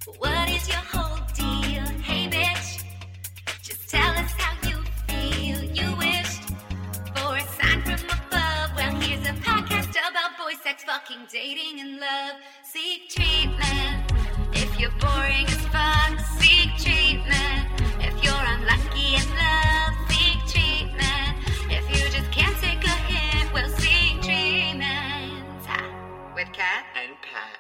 What is your whole deal? Hey, bitch, just tell us how you feel. You wished for a sign from above. Well, here's a podcast about boy sex, fucking, dating, and love. Seek treatment if you're boring as fuck. Seek treatment if you're unlucky in love. Seek treatment if you just can't take a hint. Well, seek treatment with Kat and Pat.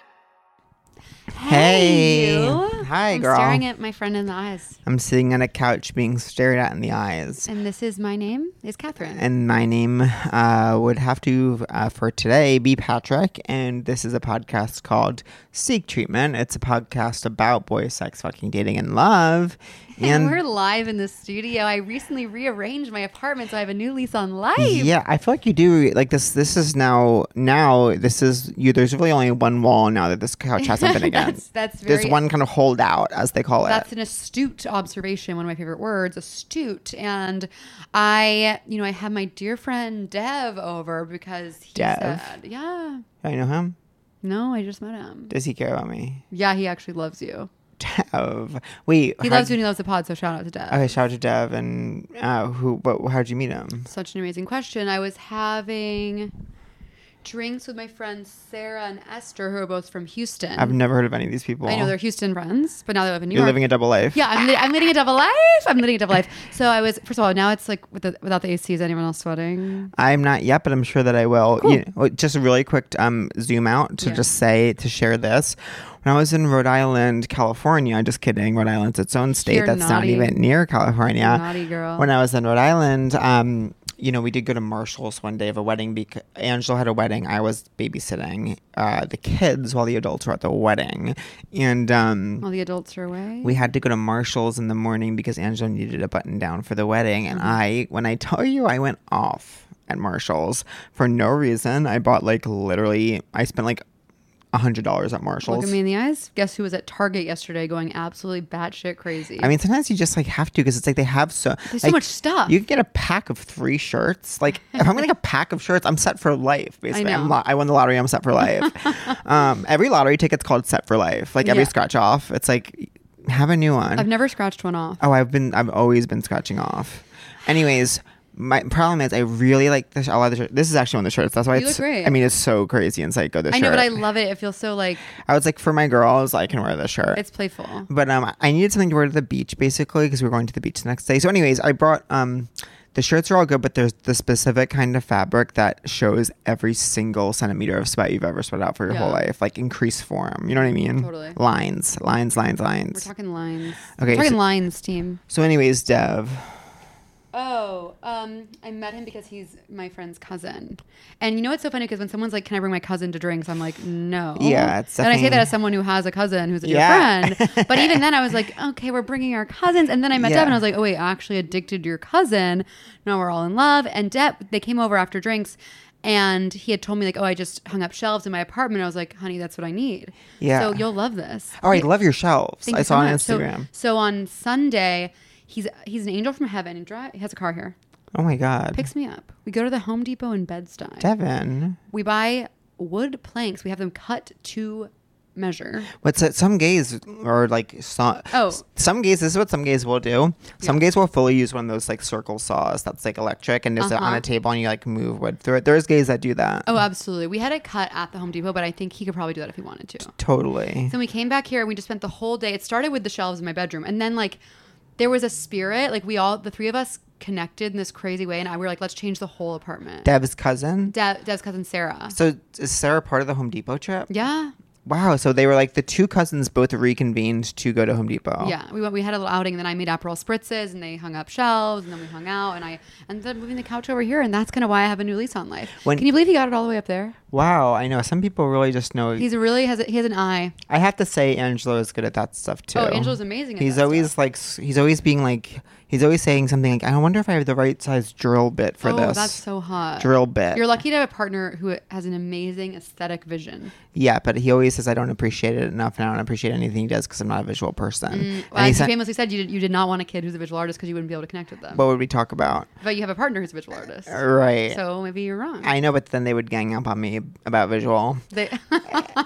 Hey. You. Hi, I'm girl. staring at my friend in the eyes. I'm sitting on a couch being stared at in the eyes. And this is my name is Catherine. And my name would have to, for today, be Patrick. And this is a podcast called Seek Treatment. It's a podcast about boy sex, fucking, dating, and love. And we're live in the studio. I recently rearranged my apartment, so I have a new lease on life. Yeah, I feel like you do. Like this is now this is you. There's really only one wall now that this couch hasn't been against. That's very, there's one kind of holdout, as they call it. That's an astute observation. One of my favorite words, astute. And I have my dear friend Dev over because he Dev? said, yeah. I know him. No, I just met him. Does he care about me? Yeah, he actually loves you. Dev. Wait. He loves you and he loves the pod, so shout out to Dev. Okay, shout out to Dev. And how'd you meet him? Such an amazing question. I was having drinks with my friends Sarah and Esther, who are both from Houston. I've never heard of any of these people. I know they're Houston friends, but now they live in New You're York. living a double life. Yeah, I'm leading a double life. I'm leading a double life. So I was, first of all, now it's like without the AC. Is anyone else sweating? I'm not yet, but I'm sure that I will. Cool. Just a really quick zoom out to to share this. When I was in Rhode Island, California, just kidding, Rhode Island's its own state. You're That's naughty. not even near California. You're naughty girl. When I was in Rhode Island, we did go to Marshall's one day of a wedding because Angela had a wedding. I was babysitting the kids while the adults were at the wedding. And All the adults are away. we had to go to Marshall's in the morning because Angela needed a button down for the wedding. And when I tell you, I went off at Marshall's for no reason. I bought I spent $100 at Marshall's. Look at me in the eyes. Guess who was at Target yesterday going absolutely batshit crazy? I mean, sometimes you just have to because it's they have there's so much stuff. You can get a pack of 3 shirts. Like if I'm getting a pack of shirts, I'm set for life. Basically, I know. I won the lottery. I'm set for life. Every lottery ticket's called set for life. Like every scratch off, it's like have a new one. I've never scratched one off. Oh, I've always been scratching off. Anyways, my problem is I really like this. I love the shirt. This is actually one of the shirts. That's why You look great. I mean, it's so crazy and psycho. This I shirt. know, but I love it. It feels so like I was like, for my girls, I can wear this shirt. it's playful. But I needed something to wear to the beach, basically, because we were going to the beach the next day. So anyways, I brought the shirts are all good, but there's the specific kind of fabric that shows every single centimeter of sweat you've ever sweat out for your whole life, like in crease form. You know what I mean? Totally. Lines. We're talking lines. Okay, We're talking so- lines, team. So anyways, Dev. Oh, I met him because he's my friend's cousin. And you know what's so funny? Because when someone's like, can I bring my cousin to drinks? I'm like, no. Yeah, it's And I say definitely- that as someone who has a cousin who's a dear Yeah. friend. But even then I was like, okay, we're bringing our cousins. And then I met Yeah. Deb and I was like, oh wait, actually addicted to your cousin. Now we're all in love. And Deb, they came over after drinks and he had told me like, oh, I just hung up shelves in my apartment. I was like, honey, that's what I need. Yeah. So you'll love this. Oh, I love your shelves. Thank I you saw so on much. Instagram. So on Sunday, he's an angel from heaven. He has a car here. Oh my God. Picks me up. We go to the Home Depot in Bed-Stuy. Devin. We buy wood planks. We have them cut to measure. What's it? Some gays are like some gays. This is what some gays will do. Some gays will fully use one of those like circle saws that's like electric and just on a table and you like move wood through it. There's gays that do that. Oh, absolutely. We had it cut at the Home Depot, but I think he could probably do that if he wanted to. Totally. So we came back here and we just spent the whole day. It started with the shelves in my bedroom, and then like there was a spirit. Like the 3 of us connected in this crazy way, and we were like, let's change the whole apartment. Dev's cousin. Dev's cousin Sarah. So is Sarah part of the Home Depot trip? Yeah. Wow. So they were like the 2 cousins both reconvened to go to Home Depot. Yeah, we had a little outing, and then I made Aperol spritzes, and they hung up shelves, and then we hung out, and I ended up moving the couch over here, and that's kind of why I have a new lease on life. Can you believe he got it all the way up there? Wow. I know. Some people really just know. He has an eye. I have to say Angelo is good at that stuff too. Oh, Angelo's amazing at He's that always stuff. he's always saying something like, I wonder if I have the right size drill bit for this. Oh, that's so hot. Drill bit. You're lucky to have a partner who has an amazing aesthetic vision. Yeah, but he always says I don't appreciate it enough, and I don't appreciate anything he does because I'm not a visual person. Well, as you famously said, you did not want a kid who's a visual artist because you wouldn't be able to connect with them. What would we talk about? But you have a partner who's a visual artist. Right. So maybe you're wrong. I know, but then they would gang up on me about visual.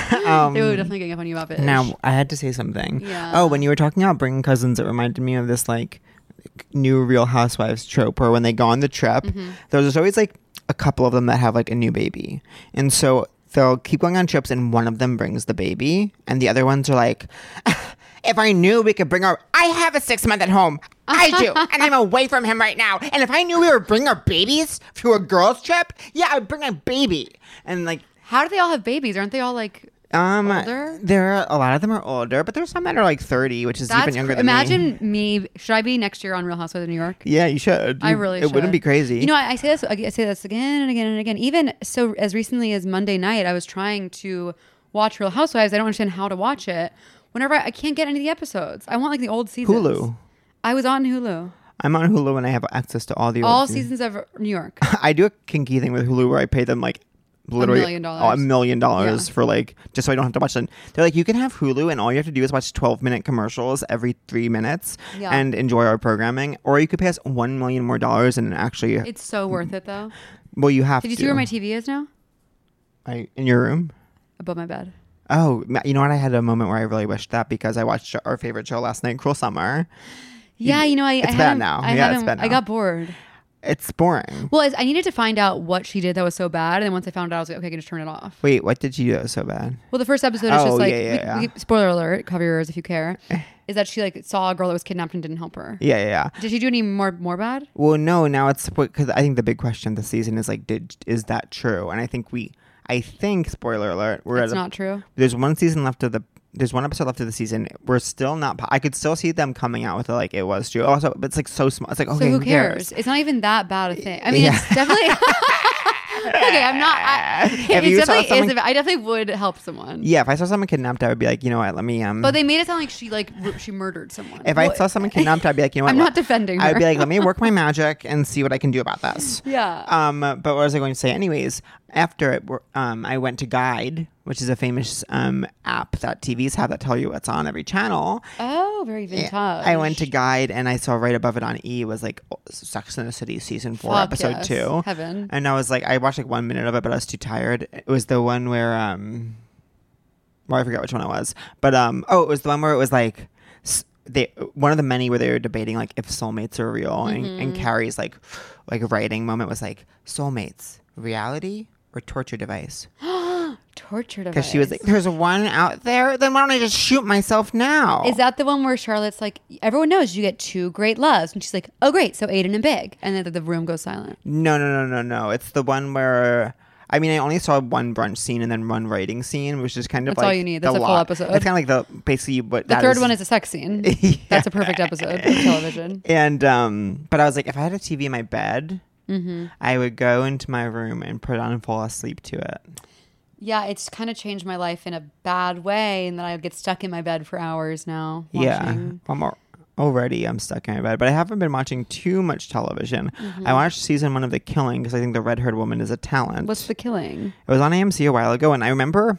They were definitely getting up on you about it. Now, I had to say something. Yeah. Oh, when you were talking about bringing cousins, it reminded me of this like new Real Housewives trope where when they go on the trip, there's always like a couple of them that have like a new baby. And so they'll keep going on trips and one of them brings the baby and the other ones are like, if I knew we could bring our... I have a 6-month at home. I do. And I'm away from him right now. And if I knew we were bringing our babies to a girls trip, yeah, I'd bring a baby. And like... How do they all have babies? Aren't they all like older? There are, a lot of them are older, but there's some that are like 30, which is even younger than me. Imagine me. Should I be next year on Real Housewives of New York? Yeah, you should. I really should. It wouldn't be crazy. You know, I say this again and again and again. Even so, as recently as Monday night, I was trying to watch Real Housewives. I don't understand how to watch it. Whenever I can't get any of the episodes, I want like the old seasons. Hulu. I was on Hulu. I'm on Hulu and I have access to all the old seasons of New York. I do a kinky thing with Hulu where I pay them like literally $1 million Yeah. for like just so I don't have to watch them. They're like, you can have Hulu and all you have to do is watch 12-minute commercials every 3 minutes and enjoy our programming, or you could pay us $1 million more and actually It's so worth it though. Well, you have to. Did you see where my TV is now? In your room? Above my bed. Oh, you know what? I had a moment where I really wished that because I watched our favorite show last night, Cruel Summer. Yeah, you know, it's bad now. It's bad now. I got bored. It's boring. Well, I needed to find out what she did that was so bad, and then once I found out, I was like, okay, I can just turn it off. Wait, what did she do that was so bad? Well, the first episode is just like, spoiler alert, cover your ears if you care, is that she like saw a girl that was kidnapped and didn't help her. Yeah. Did she do any more bad? Well, no. Now it's because I think the big question this season is like, is that true? And I think spoiler alert, It's not true. There's one episode left of the season. We're still not. I could still see them coming out with it like it was true. Also, but it's like so small. It's like, okay, so who cares? It's not even that bad a thing. I mean, it's definitely. Okay, I'm not. I definitely would help someone. Yeah, if I saw someone kidnapped, I would be like, you know what? Let me. But they made it sound like she murdered someone. If I saw someone kidnapped, I'd be like, you know what? I'm not defending her. I'd be like, let me work my magic and see what I can do about this. Yeah. But what was I going to say? Anyways, after it, I went to Guide, which is a famous app that TVs have that tell you what's on every channel. Oh, very vintage. I went to Guide and I saw right above it on E was like Sex and the City season 4 episode 2. Heaven. And I was like, I watched like 1 minute of it, but I was too tired. It was the one where I forget which one it was, but it was the one where it was like one of the many where they were debating like if soulmates are real, and Carrie's like writing moment was like, soulmates, reality or torture device? Torture device. Because she was like, there's one out there, then why don't I just shoot myself now? Is that the one where Charlotte's like, everyone knows you get 2 great loves, and she's like, oh great, so Aiden and Big, and then the room goes silent? No. It's the one where, I mean, I only saw one brunch scene and then one writing scene, which is kind of That's all you need. That's a full episode. It's kind of like basically what the third one is a sex scene. Yeah. That's a perfect episode of television. And but I was like, if I had a TV in my bed, I would go into my room and put it on and fall asleep to it. Yeah, it's kind of changed my life in a bad way, and that I get stuck in my bed for hours now. Watching. Yeah, already I'm stuck in my bed, but I haven't been watching too much television. I watched season 1 of The Killing because I think the red-haired woman is a talent. What's The Killing? It was on AMC a while ago, and I remember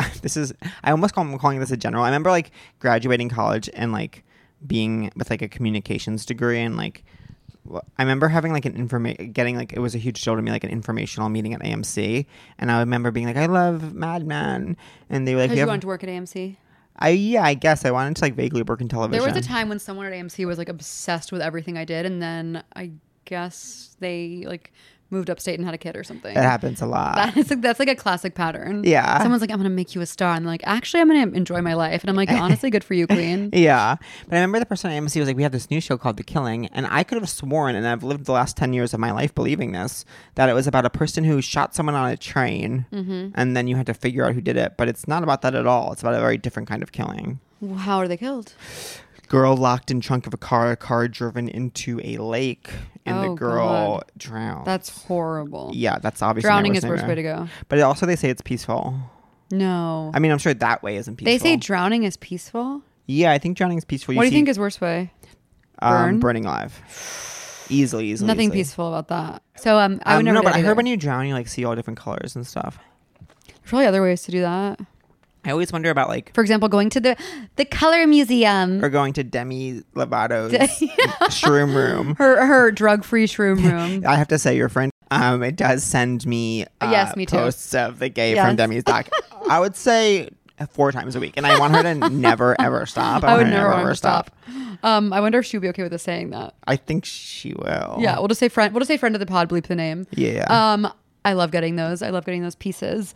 I almost calling this a general. I remember like graduating college and like being with like a communications degree, and like I remember having like getting like, it was a huge deal to me, like an informational meeting at AMC, and I remember being like, I love Mad Men, and they were like, because you wanted to work at AMC. I guess I wanted to like vaguely work in television. There was a time when someone at AMC was like obsessed with everything I did, and then I guess they like moved upstate and had a kid or something. It happens a lot. That's like a classic pattern. Yeah. Someone's like, I'm going to make you a star. And they're like, actually, I'm going to enjoy my life. And I'm like, honestly, good for you, queen. Yeah. But I remember the person at AMC was like, we have this new show called The Killing. And I could have sworn, and I've lived the last 10 years of my life believing this, that it was about a person who shot someone on a train. And then you had to figure out who did it. But it's not about that at all. It's about a very different kind of killing. Well, how are they killed? Girl locked in trunk of a car driven into a lake, and the girl drowned. That's horrible. Yeah, that's obviously drowning is the worst way to go. But also they say it's peaceful. No. I mean, I'm sure that way isn't peaceful. They say drowning is peaceful? Yeah, I think drowning is peaceful. What do you think is worst way? Burning alive. Easily. Nothing peaceful about that. So I would never. No, but I heard when you drown, you like see all different colors and stuff. There's probably other ways to do that. I always wonder about like, for example, going to the color museum, or going to Demi Lovato's shroom room, her drug-free shroom room. I have to say, your friend, it does send me yes, me too. Posts of the gay from Demi's doc. I would say 4 times a week, and I want her to never ever stop. I would want her to never want her to stop. I wonder if she would be okay with us saying that. I think she will. Yeah, we'll just say friend. We'll just say friend of the pod. Bleep the name. Yeah. I love getting those. I love getting those pieces.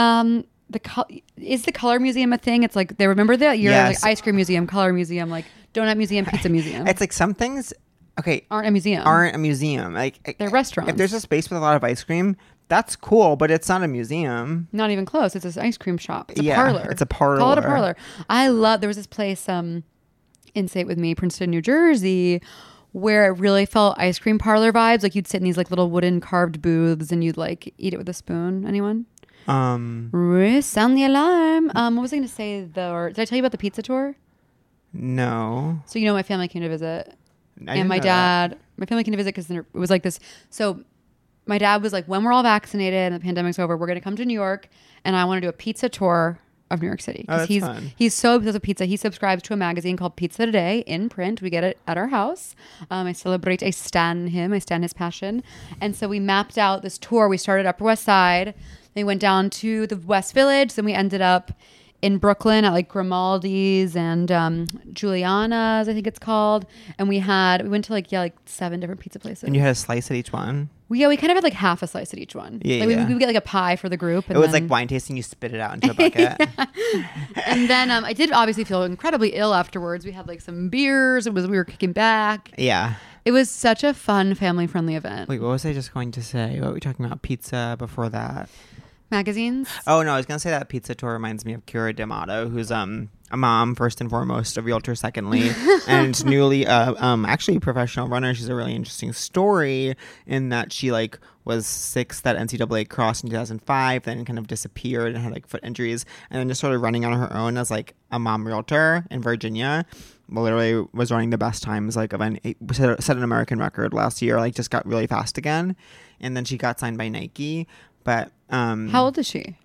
Is the color museum a thing? It's like they remember that year, Yes. like ice cream museum, color museum, like donut museum, pizza museum. It's like some things, okay, aren't a museum. aren't a museum. Like They're restaurants. If there's a space with a lot of ice cream, that's cool, but it's not a museum. Not even close. It's an ice cream shop. It's a Yeah, parlor. it's a parlor. Call it a parlor. I love. There was this place, in Say It With Me, Princeton, New Jersey, where it really felt ice cream parlor vibes. Like you'd sit in these like little wooden carved booths and you'd like eat it with a spoon. Anyone? Sound the alarm. What was I going to say? Did I tell you about the pizza tour? No. So my family came to visit, I and didn't my know that. dad. My family came to visit because it was like this. So my dad was like, when we're all vaccinated and the pandemic's over, we're going to come to New York, and I want to do a pizza tour of New York City. Oh, that's fun. He's so obsessed with pizza. He subscribes to a magazine called Pizza Today in print. We get it at our house. I celebrate, I stan him. I stan his passion. And so we mapped out this tour. We started Upper West Side. Then we went down to the West Village. Then we ended up in Brooklyn at like Grimaldi's and Giuliana's, I think it's called. And we went to like 7 different pizza places. And you had a slice at each one? We kind of had like half a slice at each one. Yeah, like yeah. We would get like a pie for the group. And It was then, like wine tasting. You spit it out into a bucket. and then I did obviously feel incredibly ill afterwards. We had like some beers. We were kicking back. Yeah. It was such a fun family friendly event. Wait, what was I just going to say? What were we talking about? Pizza before that? Magazines. Oh, no, I was going to say that pizza tour reminds me of Kira D'Amato, who's a mom, first and foremost, a realtor, secondly, and newly, actually a professional runner. She's a really interesting story in that she, like, was 6th at NCAA Cross in 2005, then kind of disappeared and had, like, foot injuries, and then just started running on her own as, like, a mom realtor in Virginia. Literally was running the best times, like, set an American record last year, like, just got really fast again, and then she got signed by Nike. But how old is she?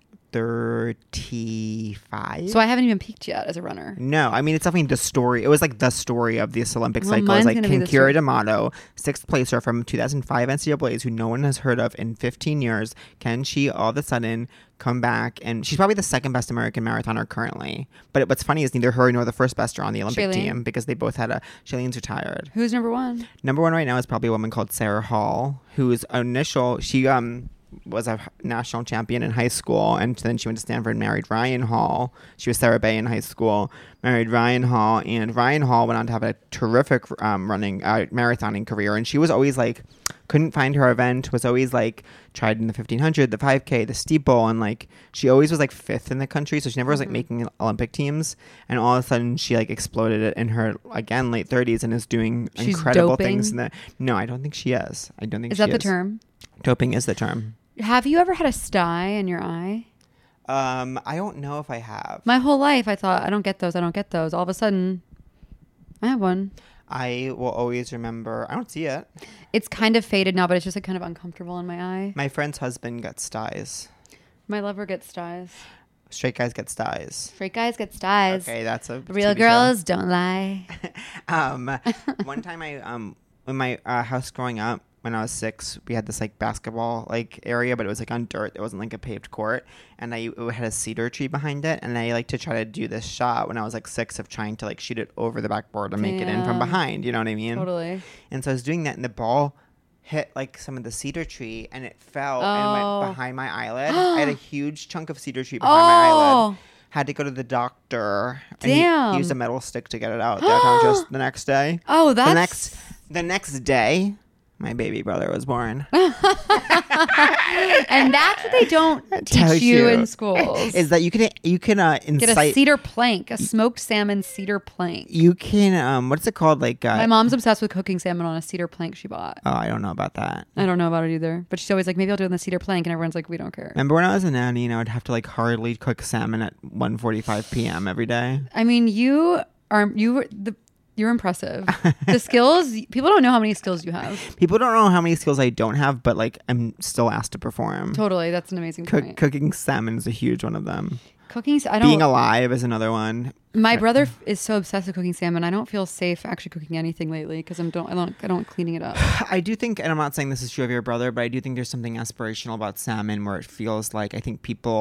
35. So I haven't even peaked yet as a runner. No, I mean, it's definitely the story. It was like the story of this Olympic Well, cycle. mine's It's like, gonna be can the story. Kira D'Amato, 6th placer from 2005 NCAAs, who no one has heard of in 15 years, can she all of a sudden come back? And she's probably the 2nd best American marathoner currently. But what's funny is neither her nor the first best are on the Olympic Shailene? team because they both had Shailene's retired. Who's number one? Number one right now is probably a woman called Sarah Hall, whose she was a national champion in high school, and then she went to Stanford and married Ryan Hall. She was Sarah Bay in high school, married Ryan Hall, and Ryan Hall went on to have a terrific marathoning career. And she was always like, couldn't find her event, was always like tried in the 1500, the 5K, the steeple, and like she always was like 5th in the country, so she never was like making Olympic teams. And all of a sudden she like exploded it in her again late 30s and is doing She's incredible doping? things. No, I don't think she is. I don't think Is she that the term? Doping is the term. Have you ever had a sty in your eye? I don't know if I have. My whole life I thought, I don't get those. All of a sudden, I have one. I will always remember. I don't see it. It's kind of faded now, but it's just like kind of uncomfortable in my eye. My friend's husband got styes. My lover gets styes. Straight guys get styes. Straight guys get styes. Okay, that's a Real TV girls don't lie. One time in my house growing up, when I was 6, we had this like basketball like area, but it was like on dirt. It wasn't like a paved court, and it had a cedar tree behind it. And I like to try to do this shot when I was like 6 of trying to like shoot it over the backboard and make it in from Damn. behind. You know what I mean? Totally. And so I was doing that, and the ball hit like some of the cedar tree, and it fell and went behind my eyelid. I had a huge chunk of cedar tree behind my eyelid. Had to go to the doctor. And Damn. he used a metal stick to get it out. Just the next day. Oh, that's... The next day, my baby brother was born. And that's what they don't teach you in schools. Is that you can Get a incite. cedar plank, a smoked salmon cedar plank. You can what's it called? Like My mom's obsessed with cooking salmon on a cedar plank she bought. oh, I don't know about that. I don't know about it either, but she's always like, maybe I'll do it on the cedar plank, and everyone's like, we don't care. Remember when I was a nanny and I would have to like hardly cook salmon at 1:45 p.m. every day? I mean, you're impressive. The skills, people don't know how many skills you have. People don't know how many skills I don't have, but like I'm still asked to perform. Totally, that's an amazing point. Cooking salmon is a huge one of them. Cooking, Being alive is another one. My brother is so obsessed with cooking salmon. I don't feel safe actually cooking anything lately because I don't cleaning it up. I do think, and I'm not saying this is true of your brother, but I do think there's something aspirational about salmon where it feels like I think people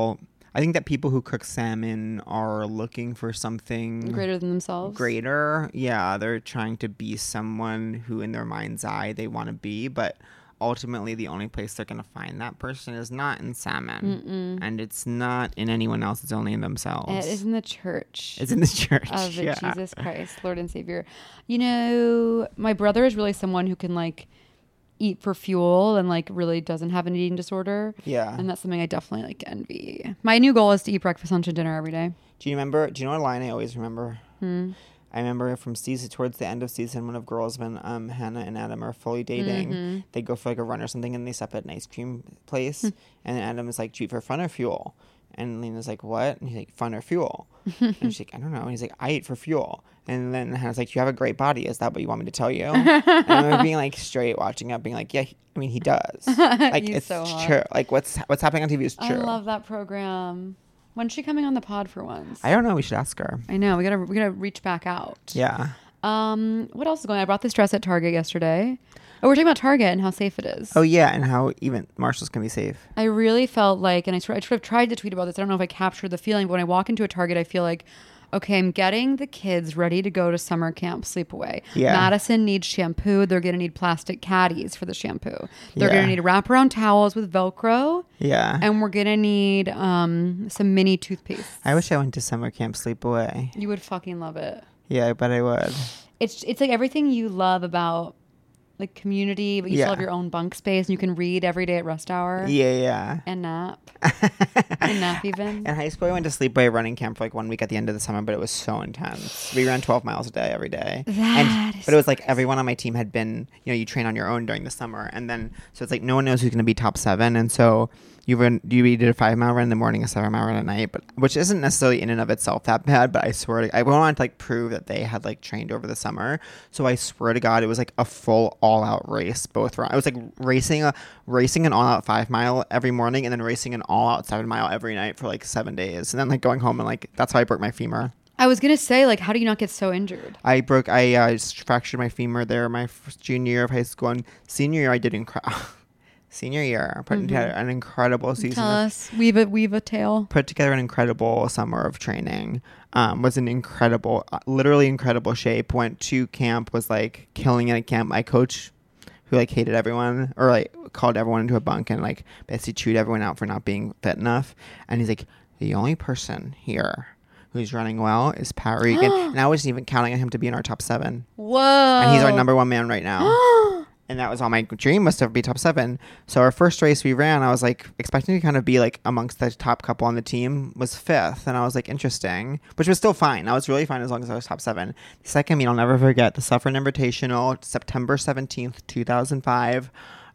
I think that people who cook salmon are looking for something Greater than themselves. greater. Yeah, they're trying to be someone who in their mind's eye they want to be, but ultimately the only place they're going to find that person is not in salmon. And it's not in anyone else, it's only in themselves. It is in the church. It's in the church. Of yeah. Jesus Christ, Lord and Savior. You know, my brother is really someone who can like eat for fuel and like really doesn't have an eating disorder. Yeah. And that's something I definitely like envy. My new goal is to eat breakfast, lunch, and dinner every day. Do you know what line I always remember? I remember from towards the end of season one of girls when Hannah and Adam are fully dating, they go for like a run or something and they stop at an ice cream place and then Adam is like, do you eat for fun or fuel? And Lena's like, what? And he's like, fun or fuel? And she's like, I don't know. And he's like, I eat for fuel. And then Hannah's like, you have a great body. Is that what you want me to tell you? And I remember being like straight watching up being like, yeah, I mean, he does. Like He's it's so hot. true. Like what's happening on TV is true. I love that program. When's she coming on the pod for once? I don't know. We should ask her. I know. We gotta reach back out. Yeah. What else is going on? I brought this dress at Target yesterday. Oh, we're talking about Target and how safe it is. Oh, yeah. And how even Marshalls can be safe. I really felt like, and I sort of tried to tweet about this. I don't know if I captured the feeling, but when I walk into a Target, I feel like, okay, I'm getting the kids ready to go to summer camp sleepaway. Yeah. Madison needs shampoo. They're going to need plastic caddies for the shampoo. They're Yeah. going to need wraparound towels with Velcro. Yeah. And we're going to need some mini toothpaste. I wish I went to summer camp sleepaway. You would fucking love it. Yeah, I bet I would. It's like everything you love about like community, but you Yeah. still have your own bunk space and you can read every day at rest hour. Yeah. And nap. And nap even. In high school, I went to sleepaway running camp for like 1 week at the end of the summer, but it was so intense. We ran 12 miles a day every day. But it was like everyone on my team had been, you train on your own during the summer. And then, so it's like no one knows who's going to be top 7. And so you did a 5-mile run in the morning, a 7-mile run at night, but which isn't necessarily in and of itself that bad. But I swear I wanted to like prove that they had like trained over the summer. So I swear to God, it was like a full all-out race both rounds. I was like racing an all-out 5-mile every morning and then racing an all-out 7-mile every night for like 7 days, and then like going home and like that's how I broke my femur. I was going to say, like, how do you not get so injured? I fractured my femur there my junior year of high school, and senior year I did senior year I put together an incredible season. Tell us. Weave a tale. Put together an incredible summer of training. Was in incredible, literally incredible shape. Went to camp, was like killing it at camp. My coach, who like hated everyone or like called everyone into a bunk and like basically chewed everyone out for not being fit enough. And he's like, the only person here who's running well is Pat Regan. And I wasn't even counting on him to be in our top 7. Whoa. And he's our number 1 man right now. And that was all my dream, was to be top 7. So our first race we ran, I was like expecting to kind of be like amongst the top couple on the team, was 5th. And I was like, interesting, which was still fine. I was really fine as long as I was top 7. The second meet, I'll never forget, the Suffern Invitational, September 17th, 2005,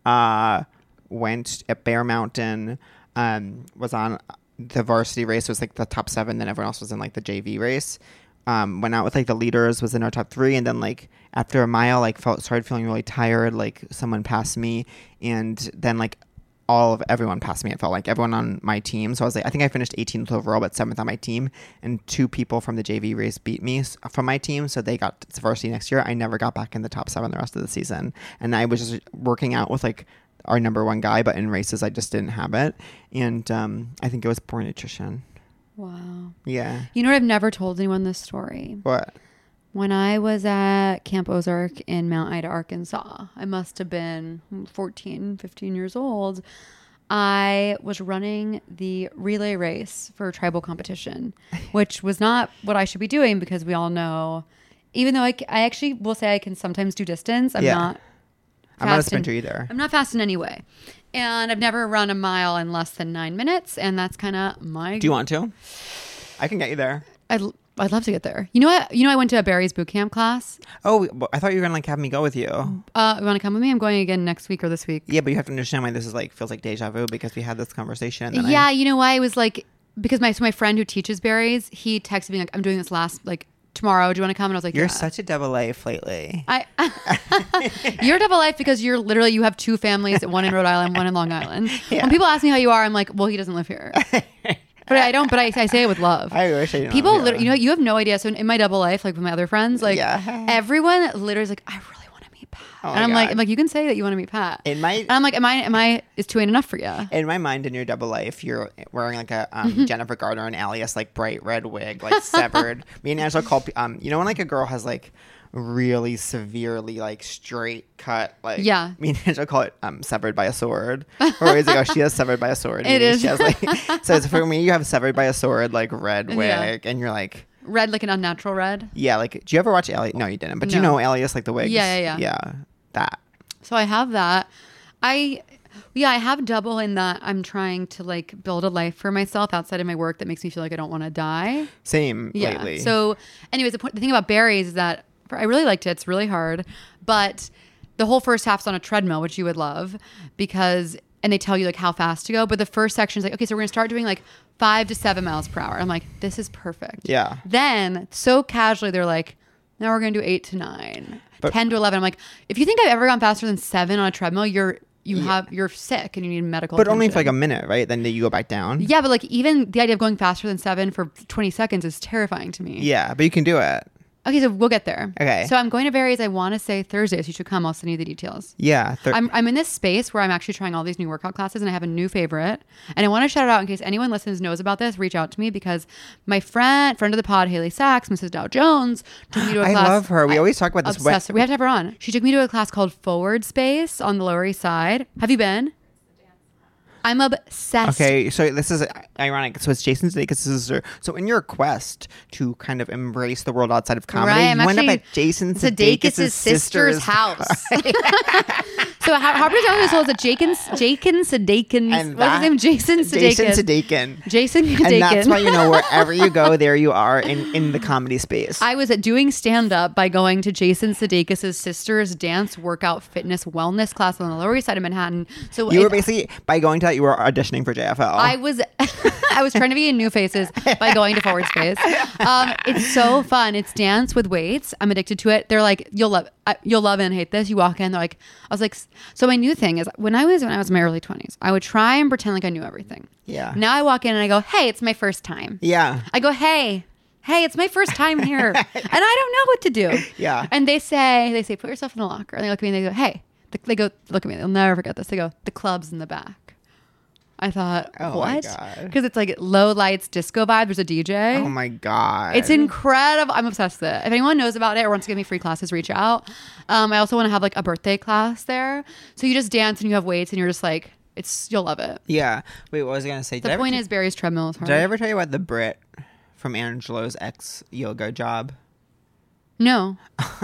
went at Bear Mountain, was on the varsity race, was like the top 7. Then everyone else was in like the JV race. Went out with like the leaders, was in our top 3, and then like after a mile like started feeling really tired, like someone passed me, and then like everyone passed me. It felt like everyone on my team. So I was like, I think I finished 18th overall, but 7th on my team, and 2 people from the JV race beat me from my team, so they got to varsity next year. I never got back in the top 7 the rest of the season, and I was just working out with like our number 1 guy, but in races I just didn't have it, and I think it was poor nutrition. Wow. Yeah. You know what? I've never told anyone this story. What? When I was at Camp Ozark in Mount Ida, Arkansas, I must have been 14, 15 years old. I was running the relay race for a tribal competition, which was not what I should be doing because we all know, even though I actually will say I can sometimes do distance, I'm not a sprinter either. I'm not fast in any way. And I've never run a mile in less than 9 minutes. And that's kind of my... Do you want to? I can get you there. I'd love to get there. You know what? I went to a Barry's boot camp class. Oh, I thought you were going to like have me go with you. You want to come with me? I'm going again next week or this week. Yeah, but you have to understand why this is like feels like deja vu because we had this conversation. And then Yeah, you know why? It was like... Because my friend who teaches Barry's, he texted me like, I'm doing this tomorrow. Do you want to come? And I was like, You're yeah. such a double life lately. You're double life because you have 2 families, one in Rhode Island, one in Long Island. Yeah. When people ask me how you are, I'm like, well, he doesn't live here. But I don't. But I say it with love. I wish I didn't. People, you have no idea. So in my double life, like with my other friends, like everyone literally is like, I really want to meet Pat. Oh and my I'm God. like, you can say that you want to meet Pat. In my And I'm like, am I? Is 2 ain't enough for you? in my mind, in your double life, you're wearing like a Jennifer Garner and Alias like bright red wig, like severed. Me and Angela call you know when like a girl has like really severely like straight cut, like Yeah. Me and Angela call it severed by a sword. Or is it? Oh, she has severed by a sword. It Me, is. She has like so it's for me. You have severed by a sword, like red wig, Yeah. and you're like. Red, like an unnatural red. Yeah, like, do you ever watch Alias? No, you didn't. But you No. know Alias, like the wigs? Yeah. Yeah, that. So I have that. I have double in that I'm trying to like build a life for myself outside of my work that makes me feel like I don't want to die. Same Yeah. lately. So, anyways, the thing about berries is that I really liked it. It's really hard, but the whole first half's on a treadmill, which you would love because, and they tell you like how fast to go. But the first section is like, okay, so we're gonna start doing like 5 to 7 miles per hour. I'm like, this is perfect. Yeah. Then so casually they're like, now we're gonna do 8 to 9, But- 10 to 11. I'm like, if you think I've ever gone faster than 7 on a treadmill, you're sick and you need medical. But only for like attention. a minute, right? Then you go back down. Yeah, but like even the idea of going faster than 7 for 20 seconds is terrifying to me. Yeah, but you can do it. Okay, so we'll get there. Okay. So I'm going to Barry's, I want to say Thursday, so you should come. I'll send you the details. Yeah. I'm in this space where I'm actually trying all these new workout classes and I have a new favorite. And I want to shout it out in case anyone listens knows about this, reach out to me because my friend of the pod, Haley Sachs, Mrs. Dow Jones, took me to a I class. love her. We always talk about this. Obsessed. We have to have her on. She took me to a class called Forward Space on the Lower East Side. Have you been? I'm obsessed. Okay, so this is ironic. So it's Jason Sudeikis' sister. So in your quest to kind of embrace the world outside of comedy, Right, I'm you went up actually at Jason Sudeikis' Sudeikis' sister's house. So how does this whole Jason Sudeikis? And What's his name? Jason Sudeikis. Jason Sudeikis. Jason Sudeikis. And that's why, you know, wherever you go, there you are in the comedy space. I was doing stand up by going to Jason Sudeikis' sister's dance workout fitness wellness class on the Lower East Side of Manhattan. So You were basically, by going to that, you were auditioning for JFL. I was I was trying to be in New Faces by going to Forward Space. It's so fun. It's dance with weights. I'm addicted to it. They're like, you'll love it and hate this. You walk in, they're like, I was like, so my new thing is when I was in my early 20s, I would try and pretend like I knew everything. Yeah. Now I walk in and I go, hey, it's my first time. Yeah. I go, hey, it's my first time here. And I don't know what to do. Yeah. And they say, put yourself in the locker. And they look at me and they go, hey, they go, look at me. They'll never forget this. They go, the club's in the back. I thought, Oh my what? God. Because it's like low lights, disco vibe. There's a DJ. Oh my God. It's incredible. I'm obsessed with it. If anyone knows about it or wants to give me free classes, reach out. I also want to have like a birthday class there. So you just dance and you have weights and you're just like, you'll love it. Yeah. Wait, what was I going to say? The point is Barry's treadmill is hard. Did I ever tell you about the Brit from Angelo's ex yoga job? No.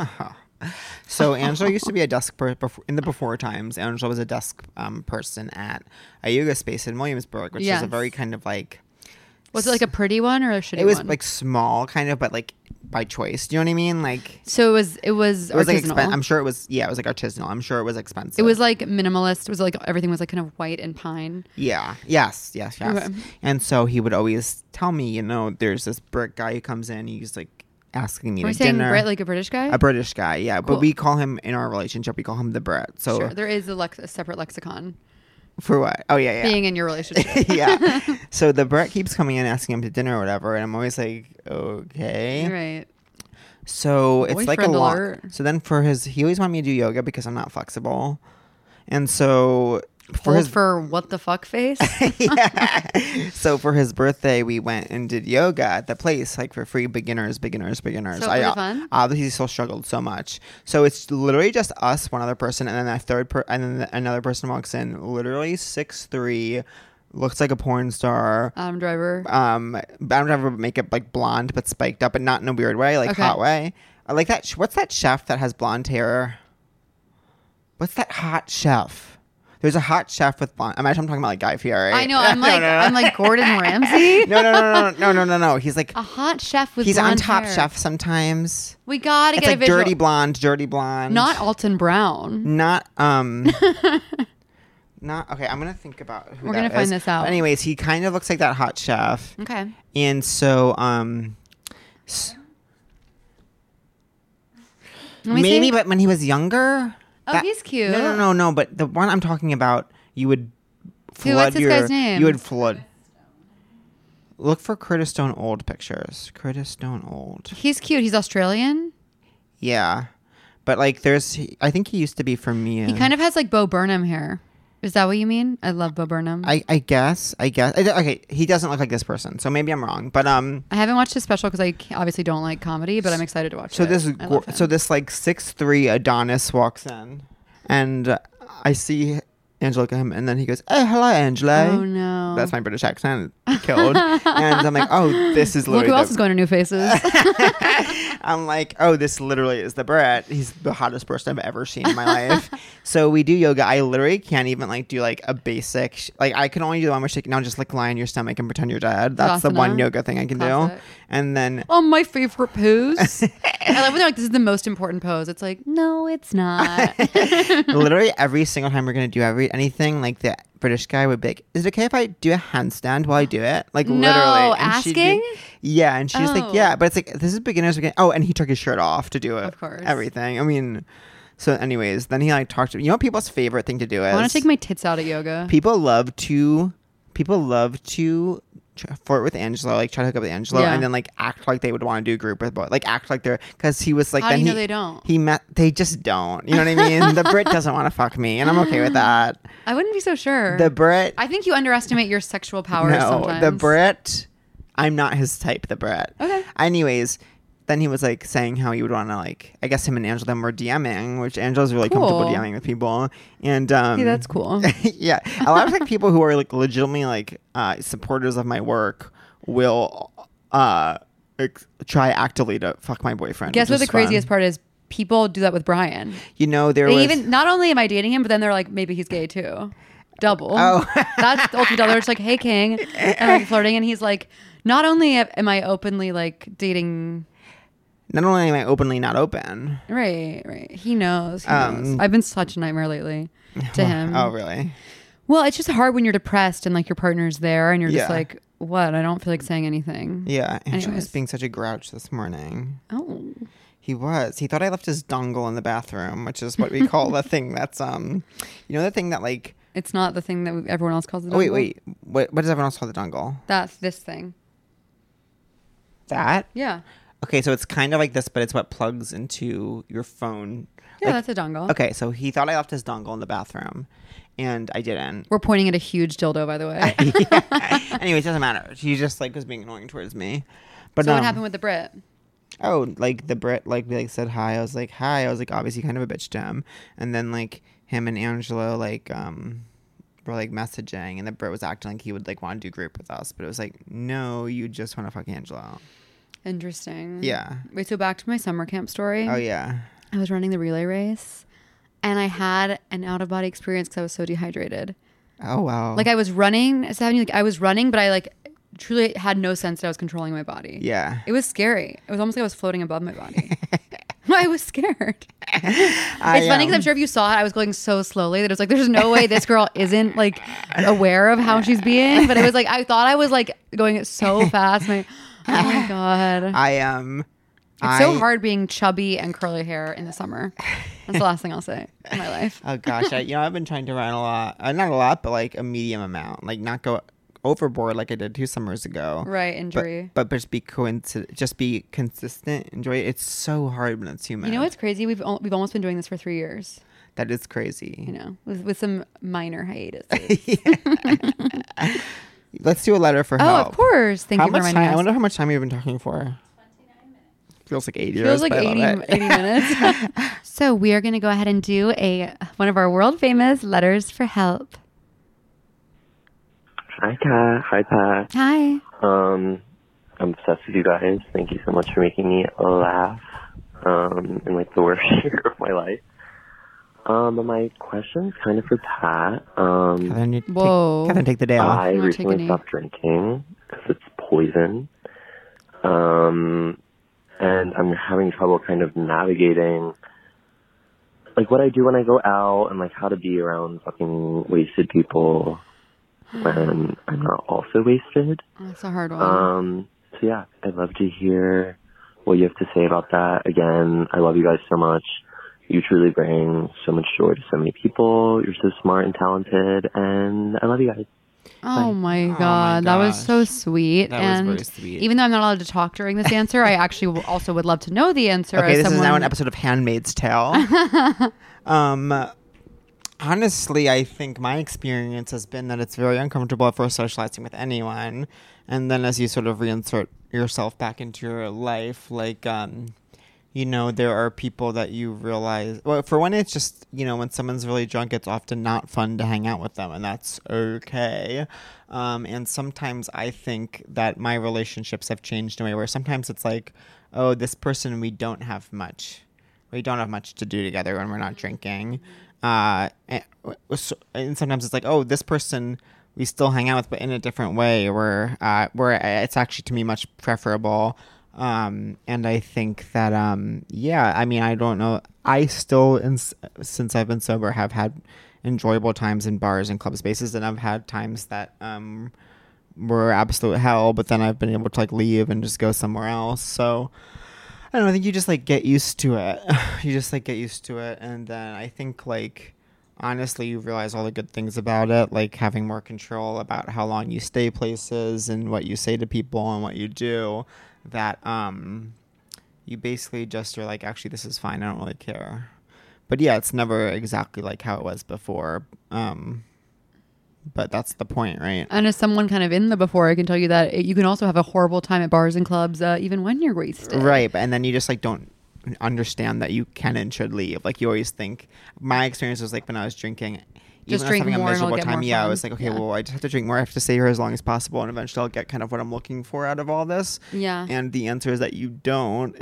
So Angela used to be a desk in the before times. Angela was a desk person at a yoga space in Williamsburg, which is Yes. a very kind of like. Was it like a pretty one or a shitty one? It was like small, kind of, but like by choice. Do you know what I mean? Like So it was it was like artisanal. I'm sure it was. Yeah, it was like artisanal. I'm sure it was expensive. It was like minimalist. It was like everything was like kind of white and pine. Yeah. Yes. Okay. And so he would always tell me, you know, there's this Brit guy who comes in. He's like asking me Are to you saying dinner. Brit, like a British guy? A British guy, yeah. Cool. But we call him, in our relationship, we call him the Brit. So Sure. There is a separate lexicon for what? Oh, yeah, yeah. being in your relationship. yeah. So the Brit keeps coming in asking him to dinner or whatever. And I'm always like, okay. Right. So it's like a Boyfriend lot. alert. So then he always wanted me to do yoga because I'm not flexible. And so For what the fuck face? yeah. So for his birthday, we went and did yoga at the place, like for free, beginners. So it was fun? Obviously still struggled so much. So it's literally just us, one other person, and then and then another person walks in, literally 6'3", looks like a porn star. Adam Driver. Adam Driver makeup like blonde but spiked up, but not in a weird way, like Okay. hot way. I like that. What's that chef that has blonde hair? What's that hot chef? There's a hot chef with blonde. Imagine I'm talking about like Guy Fieri. I know. I'm like No. I'm like Gordon Ramsay. No. He's like A hot chef with he's on blonde Top hair. Chef sometimes. We gotta It's get like a visual. dirty blonde. Not Alton Brown. Not not okay. I'm gonna think about who We're that gonna find is. this out. But anyways, he kind of looks like that hot chef, Okay. and so Let me maybe, see. but when he was younger. Oh, he's cute. No. But the one I'm talking about, you would flood what's this guy's name? You would flood. Look for Curtis Stone old pictures. Curtis Stone old. He's cute. He's Australian. Yeah, But like, I think he used to be from Mia. He kind of has like Bo Burnham hair. Is that what you mean? I love Bo Burnham. I guess. Okay, he doesn't look like this person, so maybe I'm wrong. But I haven't watched his special because I obviously don't like comedy, but I'm excited to watch so it. this like 6'3" Adonis walks in, and I see Angela look at him, and then he goes, "Oh, hello, Angela." Oh no, That's my British accent killed. And I'm like, oh, this is look literally who else is going to New Faces. I'm like, oh, this literally is the Brit. He's the hottest person I've ever seen in my life. So we do yoga. I literally can't even like do like a basic, like I can only do the one where shaking down, just like lie on your stomach and pretend you're dead. That's the one yoga thing I can do. And then, oh, my favorite pose. I love when they're like, this is the most important pose. It's like, no, it's not. literally every single time we're going to do anything, like the British guy would be like, is it okay if I do a handstand while I do it? Like No, literally. And asking? Yeah. And she's like, yeah. But it's like, this is beginners. Oh, and he took his shirt off to do it. Of course. Everything. I mean, so anyways, then he like talked to, you know what people's favorite thing to do is? I want to take my tits out at yoga. People love to flirt with Angelo, like try to hook up with Angelo, and then like act like they would want to do a group with boy, like act like they're, because he was like, how then do you he, know they don't? They just don't. You know what I mean? The Brit doesn't want to fuck me, and I'm okay with that. I wouldn't be so sure. The Brit, I think you underestimate your sexual powers no, sometimes. the Brit, I'm not his type. The Brit. Okay. Anyways, then he was like saying how he would want to, like, I guess him and Angela then were DMing, which Angela's really comfortable DMing with people, and hey, that's cool. yeah, a lot of like people who are like legitimately like supporters of my work will try actively to fuck my boyfriend. Guess what the craziest part is? People do that with Brian. You know, Even not only am I dating him, but then they're like, maybe he's gay too. Double. Oh, that's the ultimate double. They're just like, hey, King, and like flirting, and he's like, not only am I openly like dating. Not only am I openly not open. Right. He knows. I've been such a nightmare lately to him. Oh, really? Well, it's just hard when you're depressed and like your partner's there and you're just like, what? I don't feel like saying anything. Yeah. Andrew was being such a grouch this morning. Oh. He was. He thought I left his dongle in the bathroom, which is what we call the thing that's, you know, the thing that like. It's not the thing that everyone else calls the dongle? Oh, wait. What does everyone else call the dongle? That's this thing. That? Yeah. Okay, so it's kind of like this, but it's what plugs into your phone. Yeah, that's a dongle. Okay, so he thought I left his dongle in the bathroom, and I didn't. We're pointing at a huge dildo, by the way. Anyways, it doesn't matter. He just like was being annoying towards me. But so what happened with the Brit? Oh, like the Brit, like we like said hi. I was like hi. I was like obviously kind of a bitch to him, and then like him and Angelo like were like messaging, and the Brit was acting like he would like want to do group with us, but it was like no, you just want to fuck Angelo. Interesting. Yeah. Wait, so back to my summer camp story. Oh yeah. I was running the relay race, and I had an out of body experience because I was so dehydrated. Oh wow. Like I was running, I was running, but I like truly had no sense that I was controlling my body. Yeah. It was scary. It was almost like I was floating above my body. I was scared. It's funny because I'm sure if you saw it, I was going so slowly that it was like, there's no way this girl isn't like aware of how she's being. But it was like, I thought I was like going so fast. Oh my God. It's so hard being chubby and curly hair in the summer. That's the last thing I'll say in my life. Oh gosh. I've been trying to run a lot. Not a lot, but like a medium amount. Like not go overboard like I did 2 summers ago. Right, injury. But just be consistent. Enjoy it. It's so hard when it's humid. You know what's crazy? We've almost been doing this for 3 years. That is crazy. You know, with some minor hiatus. Let's do a letter for help. Oh, of course. Thank you for reminding us. I wonder how much time we've been talking for. 29 minutes. Feels like 80 Feels like 80 minutes. So we are going to go ahead and do one of our world famous letters for help. Hi, Kat. Hi, Pat. Hi. I'm obsessed with you guys. Thank you so much for making me laugh in like the worst year of my life. But my question's kind of for Pat. Catherine, take the day off. I recently stopped drinking because it's poison. And I'm having trouble kind of navigating like what I do when I go out and like how to be around fucking wasted people when I'm not also wasted. That's a hard one. So yeah, I'd love to hear what you have to say about that. Again, I love you guys so much. You truly bring so much joy to so many people. You're so smart and talented, and I love you guys. Oh But- my oh god, that was so gosh. sweet. That was and very sweet. even though I'm not allowed to talk during this answer, I actually also would love to know the answer. Okay, as this is now someone- an episode of Handmaid's Tale. Honestly, I think my experience has been that it's very uncomfortable at first socializing with anyone, and then as you sort of reinsert yourself back into your life, like you know, there are people that you realize. Well, for one, it's just, you know, when someone's really drunk, it's often not fun to hang out with them, and that's okay. And sometimes I think that my relationships have changed in a way where sometimes it's like, oh, this person we don't have much to do together when we're not drinking. And sometimes it's like, oh, this person we still hang out with, but in a different way, where it's actually to me much preferable. And I think that, yeah, I mean, I don't know. I still, since I've been sober, have had enjoyable times in bars and club spaces, and I've had times that were absolute hell, but then I've been able to like leave and just go somewhere else. So I don't know, I think you just like get used to it. You just like get used to it, and then I think like honestly you realize all the good things about it, like having more control about how long you stay places and what you say to people and what you do, that you basically just are like, actually this is fine, I don't really care. But yeah, it's never exactly like how it was before. But that's the point, right? And as someone kind of in the before, I can tell you that you can also have a horrible time at bars and clubs, even when you're wasted. Right, and then you just like don't understand that you can and should leave. Like you always think. My experience was like when I was drinking, Just even drink having a more and it'll miserable get time. more Yeah, I fun. was like, okay, Yeah. well, I just have to drink more. I have to stay here as long as possible, and eventually I'll get kind of what I'm looking for out of all this. Yeah. And the answer is that you don't.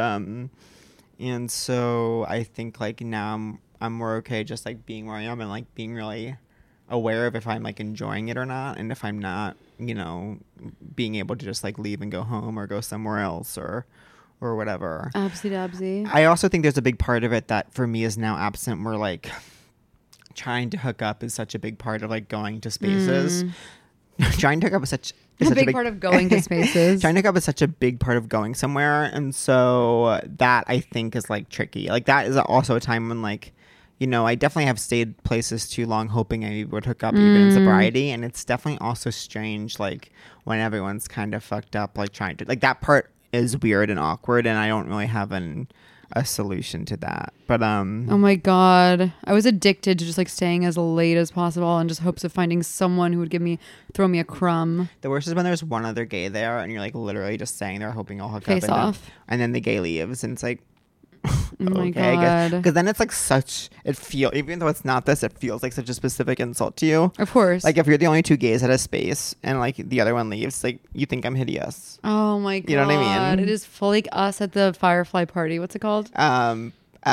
And so I think like now I'm more okay just like being where I am and like being really aware of if I'm like enjoying it or not, and if I'm not, you know, being able to just like leave and go home or go somewhere else or whatever. Absy. I also think there's a big part of it that for me is now absent, where like trying to hook up is such a big part of like going to spaces. Trying to hook up is such A big part of going to spaces. Trying to hook up is such a big part of going somewhere, and so that I think is like tricky. Like that is also a time when like, you know, I definitely have stayed places too long hoping I would hook up even in sobriety, and it's definitely also strange like when everyone's kind of fucked up, like trying to, like that part is weird and awkward, and I don't really have a solution to that. But Oh my god, I was addicted to just like staying as late as possible in just hopes of finding someone who would throw me a crumb. the worst is when there's one other gay there and you're like literally just staying there hoping I'll hook Face up, off. and then the gay leaves, and it's like, Oh my okay, god. because then it's like even though it's not this, it feels like such a specific insult to you. Of course. Like if you're the only two gays at a space and like the other one leaves, like you think I'm hideous. Oh my god. You know what I mean? It is fully us at the Firefly party. What's it called? Superfly.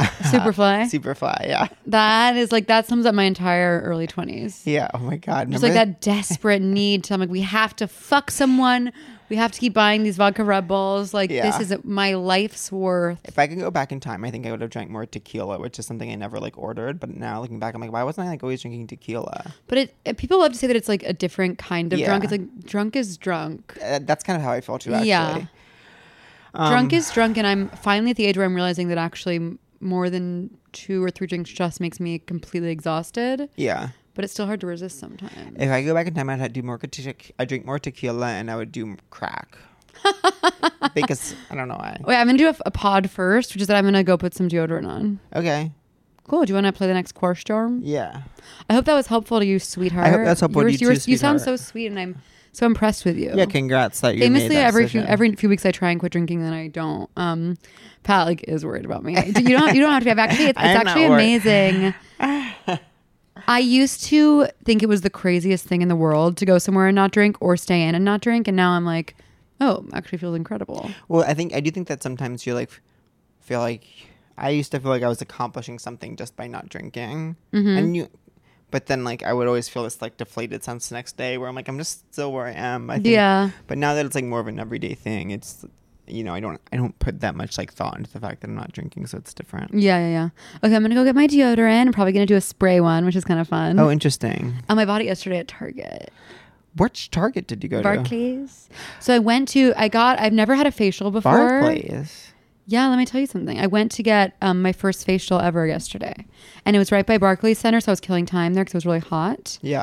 Superfly, yeah. That sums up my entire early 20s. Yeah, oh my god. Just Remember like that desperate need to, I'm like, we have to fuck someone. We have to keep buying these vodka Red Bulls. Like, Yeah. this is my life's worth. If I could go back in time, I think I would have drank more tequila, which is something I never like ordered. But now looking back, I'm like, why wasn't I like always drinking tequila? But people love to say that it's like a different kind of Yeah. drunk. It's like drunk is drunk. That's kind of how I felt too, actually. Yeah. Drunk is drunk. And I'm finally at the age where I'm realizing that actually more than 2 or 3 drinks just makes me completely exhausted. Yeah. But it's still hard to resist sometimes. If I go back in time, I'd do more. I drink more tequila, and I would do crack. Because I don't know why. Wait, I'm going to do a pod first, which is that I'm going to go put some deodorant on. Okay. Cool. Do you want to play the next course, Storm? Yeah. I hope that was helpful to you, sweetheart. I hope that's helpful to you too, You sound sweetheart. so sweet, and I'm so impressed with you. Yeah. Congrats that you Famously, made that every decision. few weeks I try and quit drinking, and then I don't. Pat like is worried about me. You don't have to have. Actually, it's I'm not actually worried. amazing. I used to think it was the craziest thing in the world to go somewhere and not drink, or stay in and not drink, and now I'm like, oh, actually feels incredible. Well, I do think that sometimes you like feel like I used to feel like I was accomplishing something just by not drinking, but then like I would always feel this like deflated sense the next day where I'm like, I'm just still where I am. I think, Yeah. But now that it's like more of an everyday thing, it's, you know, I don't put that much like thought into the fact that I'm not drinking, so it's different. Yeah. Okay, I'm gonna go get my deodorant. I'm probably gonna do a spray one, which is kind of fun. Oh, interesting. I bought it yesterday at Target. Which Target did you go to? Barclays. So I've never had a facial before. Barclays. Yeah, let me tell you something. I went to get my first facial ever yesterday. And it was right by Barclays Center, so I was killing time there because it was really hot. Yeah.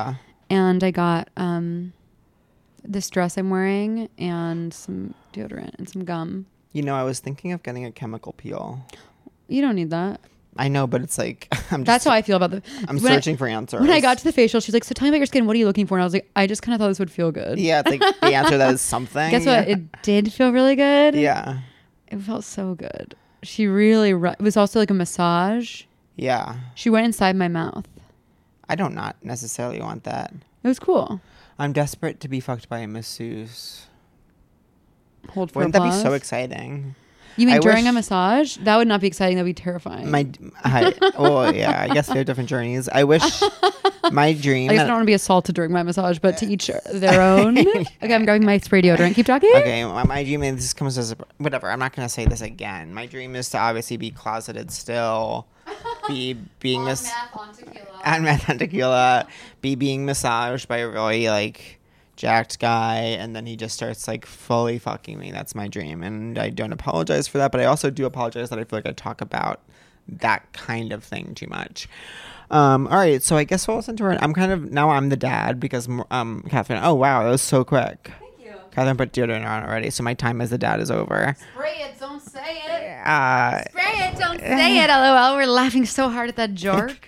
and I got this dress I'm wearing and some deodorant and some gum. You know, I was thinking of getting a chemical peel. You don't need that. I know, but it's like That's how I feel about I'm searching for answers. When I got to the facial, she's like, "So tell me about your skin. What are you looking for?" And I was like, "I just kind of thought this would feel good." Yeah, it's like the answer that is something. Guess what? It did feel really good. Yeah. It felt so good. She really. It was also like a massage. Yeah. She went inside my mouth. I don't not necessarily want that. It was cool. I'm desperate to be fucked by a masseuse. Hold for Wouldn't that be applause. so exciting? You mean I during a wish- massage? That would not be exciting. That would be terrifying. Yeah, I guess we have different journeys. I wish my dream. I guess I don't want to be assaulted during my massage, but to each their own. Okay, I'm grabbing my spray deodorant. Keep talking. Okay, my dream, and this comes as whatever. I'm not going to say this again. My dream is to obviously be closeted still, being on meth on tequila, being massaged by a really like jacked guy, and then he just starts like fully fucking me. That's my dream, and I don't apologize for that, but I also do apologize that I feel like I talk about that kind of thing too much. All right, so I guess we'll listen to her. I'm the dad because Catherine. Oh wow, that was so quick. Thank you. Catherine put deodorant on already, so my time as the dad is over. Spray it, don't say it. Spray it, don't say it. LOL. We're laughing so hard at that jerk.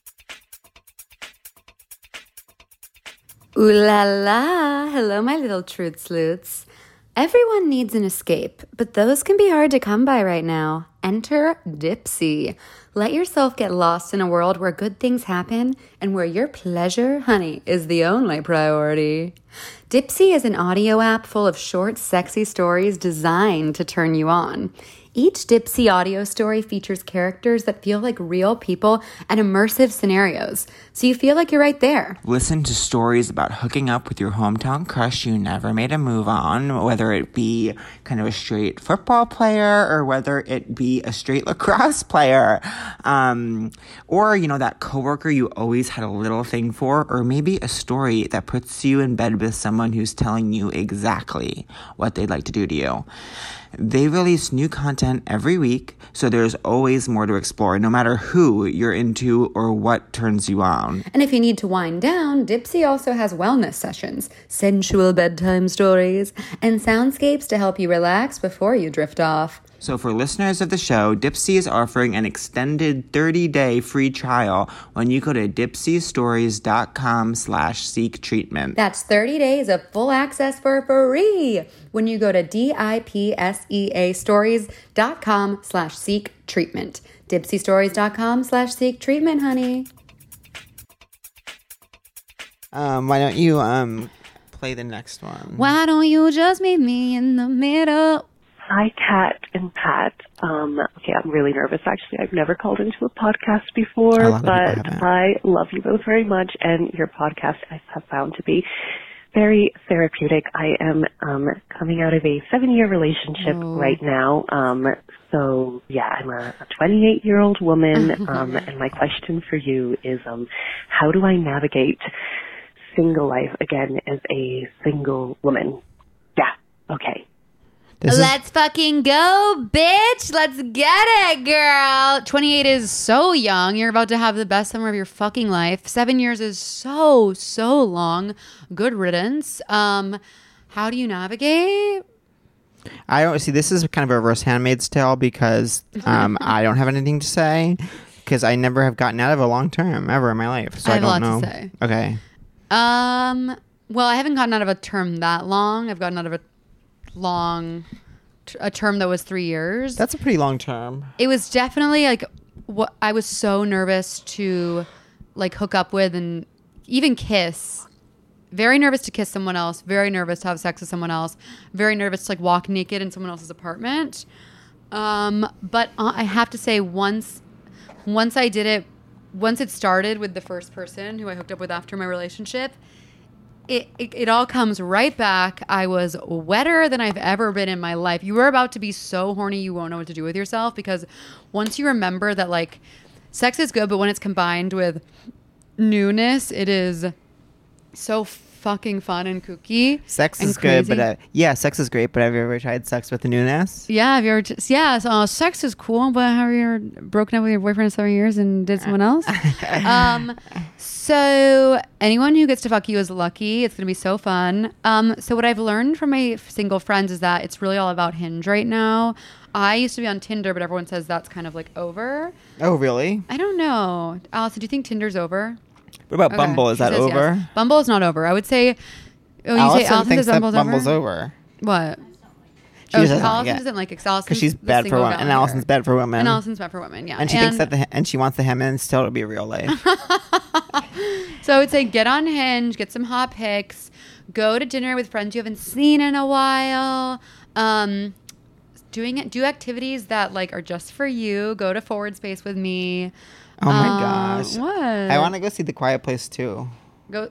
Ooh la la. Hello, my little truth sleuths. Everyone needs an escape, but those can be hard to come by right now. Enter Dipsy. Let yourself get lost in a world where good things happen and where your pleasure, honey, is the only priority. Dipsy is an audio app full of short, sexy stories designed to turn you on. Each Dipsy audio story features characters that feel like real people and immersive scenarios, so you feel like you're right there. Listen to stories about hooking up with your hometown crush you never made a move on, whether it be kind of a straight football player or whether it be a straight lacrosse player, or, you know, that coworker you always had a little thing for, or maybe a story that puts you in bed with someone who's telling you exactly what they'd like to do to you. They release new content every week, so there's always more to explore, no matter who you're into or what turns you on. And if you need to wind down, Dipsy also has wellness sessions, sensual bedtime stories, and soundscapes to help you relax before you drift off. So for listeners of the show, Dipsy is offering an extended 30-day free trial when you go to dipsystories.com/seek treatment. That's 30 days of full access for free when you go to DIPSEA stories.com/seek treatment. Dipsystories.com/seek treatment, honey. Why don't you play the next one? Why don't you just meet me in the middle? Hi, Kat and Pat. Okay, I'm really nervous, actually. I've never called into a podcast before, A lot of people but haven't. I love you both very much, and your podcast I have found to be very therapeutic. I am coming out of a 7-year relationship right now. So, yeah, I'm a 28-year-old woman, and my question for you is, how do I navigate single life again as a single woman? Yeah, okay. Let's fucking go, bitch. Let's get it, girl. 28 is so young. You're about to have the best summer of your fucking life. 7 years is so long. Good riddance. How do you navigate? I don't see. This is kind of a reverse Handmaid's Tale because I don't have anything to say because I never have gotten out of a long term ever in my life. So I I, have a don't lot know. to say. Okay. Well, I haven't gotten out of a term that long. I've gotten out of a term that was 3 years. That's a pretty long term. It was definitely like what I was so nervous to like hook up with and even kiss. Very nervous to kiss someone else. Very nervous to have sex with someone else. Very nervous to like walk naked in someone else's apartment. But I have to say once I did it, once it started with the first person who I hooked up with after my relationship, it all comes right back. I was wetter than I've ever been in my life. You were about to be so horny you won't know what to do with yourself because once you remember that like sex is good, but when it's combined with newness, it is so fucking fun and kooky. Sex and is good, crazy. but yeah, sex is great. But have you ever tried sex with a Nunes? Yeah, have you ever so, sex is cool, but have you ever broken up with your boyfriend in 7 years and did someone else? So anyone who gets to fuck you is lucky. It's gonna be so fun. So what I've learned from my single friends is that it's really all about Hinge right now. I used to be on Tinder, but everyone says that's kind of like over. Oh, really? I don't know. Allison, do you think Tinder's over? What about Okay, Bumble? Is she that says over? yes. Bumble is not over. I would say. Oh, you Allison say Allison thinks says that Bumble's Bumble's over? over. What? She Oh, doesn't Allison like it. doesn't like it. Allison's Because she's the bad for single women. gal And here. Allison's bad for women. And Allison's bad for women, yeah. And she thinks that and she wants the him and still to be real life. So I would say get on Hinge, get some hot pics, go to dinner with friends you haven't seen in a while. Do activities that like are just for you. Go to Forward Space with me. Oh my gosh. What? I want to go see The Quiet Place too. Go.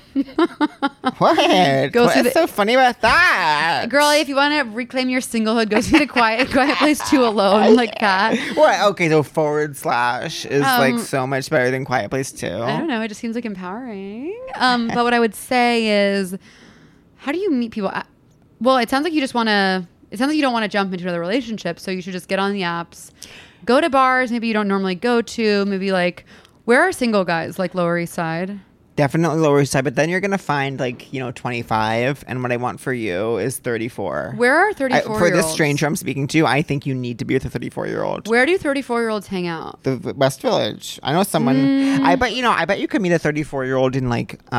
What? Go see What's so funny about that? Girl, if you want to reclaim your singlehood, go see the Quiet Place 2 alone, like that. What? Okay, so forward slash is like so much better than Quiet Place 2. I don't know. It just seems like empowering. But what I would say is, how do you meet people? Well, it sounds like you just want to. It sounds like you don't want to jump into another relationship, so you should just get on the apps, go to bars maybe you don't normally go to. Maybe like, where are single guys? Like Lower East Side. Definitely Lower East Side, but then you're going to find 25, and what I want for you is 34. Where are 34-year-olds? For this stranger I'm speaking to, I think you need to be with a 34-year-old. Where do 34-year-olds hang out? The West Village. I know someone. I bet you could meet a 34-year-old in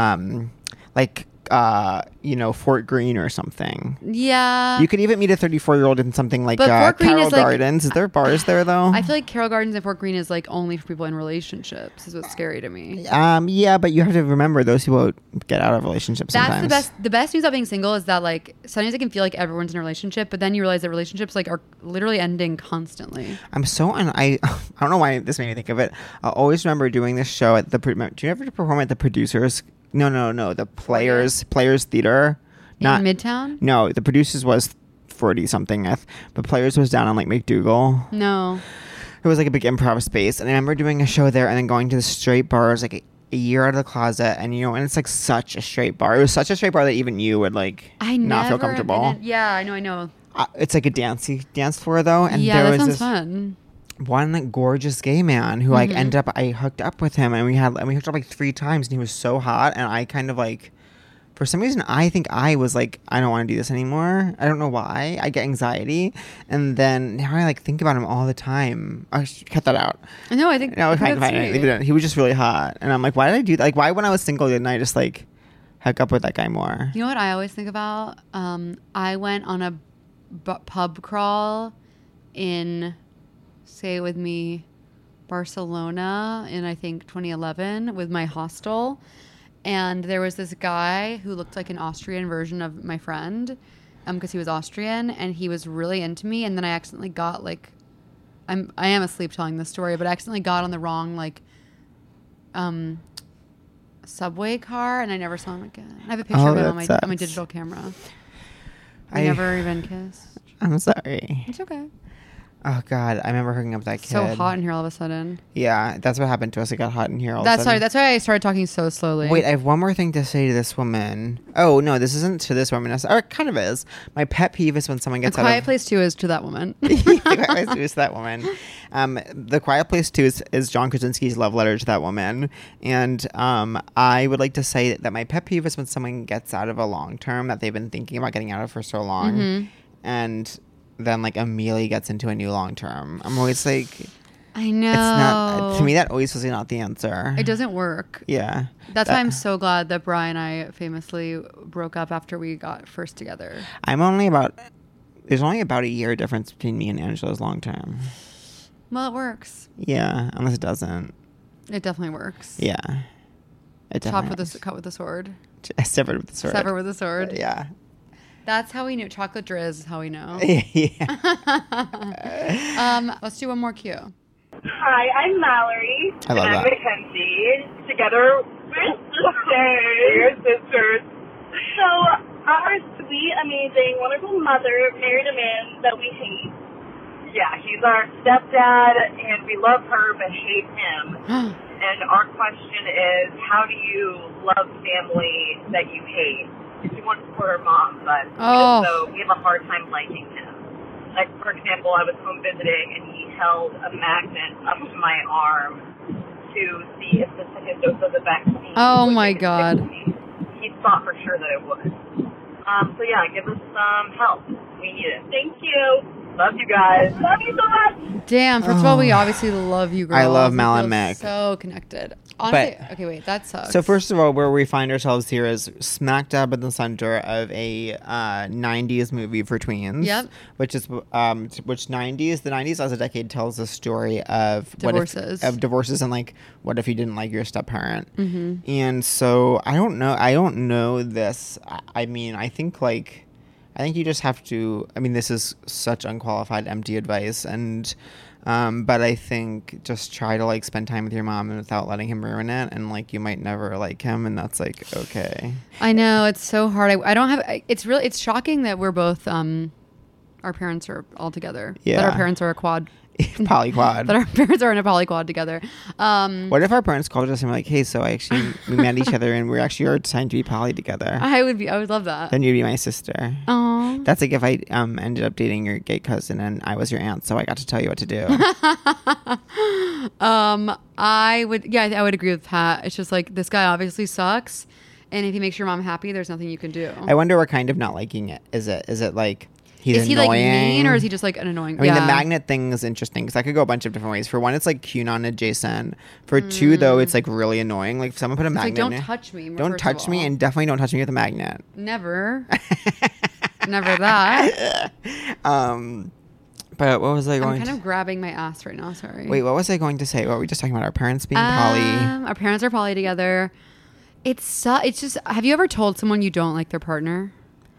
Fort Greene or something. Yeah. You could even meet a 34-year-old in something like But Fort Greene Carroll is, like- Gardens. Is there bars there though? I feel like Carroll Gardens and Fort Greene is like only for people in relationships. Is what's scary to me. Yeah, but you have to remember those people get out of relationships That's sometimes. the best news about being single is that like sometimes it can feel like everyone's in a relationship, but then you realize that relationships like are literally ending constantly. I'm so I don't know why this made me think of it. I always remember doing this show at the. Do you ever perform at the Producers? No. The Players Theater. In Midtown? No, the Producers was 40 something, but Players was down on like McDougal. No. It was like a big improv space, and I remember doing a show there, and then going to the straight bars like a year out of the closet, and and it's like such a straight bar. It was such a straight bar that even you would like not feel comfortable. Yeah, I know. It's like a dance floor though, and Yeah, there that was sounds this fun. one like gorgeous gay man who like ended up. I hooked up with him, and we hooked up like 3 times, and he was so hot, and I kind of like. For some reason, I think I was like, I don't want to do this anymore. I don't know why. I get anxiety. And then now I like think about him all the time. I should cut that out. No, I think No, fine. that's Leave sweet. it in. He was just really hot. And I'm like, why did I do that? Like, why when I was single didn't I just like hook up with that guy more? You know what I always think about? I went on a pub crawl in, say it with me, Barcelona in I think 2011 with my hostel. And there was this guy who looked like an Austrian version of my friend because he was Austrian and he was really into me. And then I accidentally got like, I am asleep telling this story, but I accidentally got on the wrong like subway car and I never saw him again. I have a picture of him on that my sucks. digital camera. I never even kissed. I'm sorry. It's okay. Oh God, I remember hooking up with that kid. So hot in here all of a sudden. Yeah, that's what happened to us. It got hot in here all of a That's sudden. sorry. That's why I started talking so slowly. Wait, I have one more thing to say to this woman. Oh no, this isn't to this woman. Or it kind of is. My pet peeve is when someone gets A out Quiet of Place 2 is to that woman. The Quiet Place 2 is that woman. The Quiet Place 2 is John Krasinski's love letter to that woman. And I would like to say that my pet peeve is when someone gets out of a long term that they've been thinking about getting out of for so long, and then like immediately gets into a new long term. I'm always like, I know. it's not. To me, that always was not the answer. It doesn't work. Yeah. That's why I'm so glad that Brian and I famously broke up after we got first together. There's only about a year difference between me and Angela's long term. Well, it works. Yeah, unless it doesn't. It definitely works. Yeah. It Cut definitely with the sword. Severed with the sword. Sever with the sword. Yeah. That's how we knew. Chocolate Drizz is how we know. Yeah. Let's do one more cue. Hi, I'm Mallory. I love and I'm that. Mackenzie. Together we're sisters. So our sweet, amazing, wonderful mother married a man that we hate. Yeah, he's our stepdad, and we love her but hate him. And our question is, how do you love family that you hate? Because we want to support our mom, but so we have a hard time liking him. Like, for example, I was home visiting, and he held a magnet up to my arm to see if the second dose of the vaccine Oh would my make a God. difference. He thought for sure that it would. So yeah, give us some help. We need it. Thank you. Love you guys. Love you so much. Damn. First of all, we obviously love you girls. I love We Mal and feel Mick. So connected. Honestly, But- okay, wait, that sucks. So first of all, where we find ourselves here is smack dab in the center of a 90s movie for tweens. Yep. Which is the 90s as a decade tells the story of Divorces. of divorces and like what if you didn't like your step parent. Mm-hmm. And so I don't know this. I mean, I think you just have to. I mean, this is such unqualified, empty advice, and but I think just try to like spend time with your mom and without letting him ruin it, and like you might never like him, and that's like okay. I know it's so hard. I don't have. It's shocking that we're both. Our parents are all together. Yeah. That our parents are a quad. Polyquad. That our parents are in a polyquad together. What if our parents called us and were like, "Hey, so we met each other and we actually are deciding to be poly together." I would love that. Then you'd be my sister. Oh. That's like if I ended up dating your gay cousin and I was your aunt, so I got to tell you what to do. I would agree with Pat. It's just like this guy obviously sucks, and if he makes your mom happy, there's nothing you can do. I wonder what kind of not liking it is. Is it like he's is he annoying? like mean, or is he just like an annoying? I mean, the magnet thing is interesting because that could go a bunch of different ways. For one, it's like QAnon adjacent. For two, though, it's like really annoying. Like if someone put a It's like, magnet. don't in it- touch me. Don't first of touch me, all. and definitely don't touch me with a magnet. Never. Never that. But what was I I'm going kind to? of grabbing my ass right now. Sorry. Wait, what was I going to say? What were we just talking about? Our parents being poly. Our parents are poly together. It's just. Have you ever told someone you don't like their partner?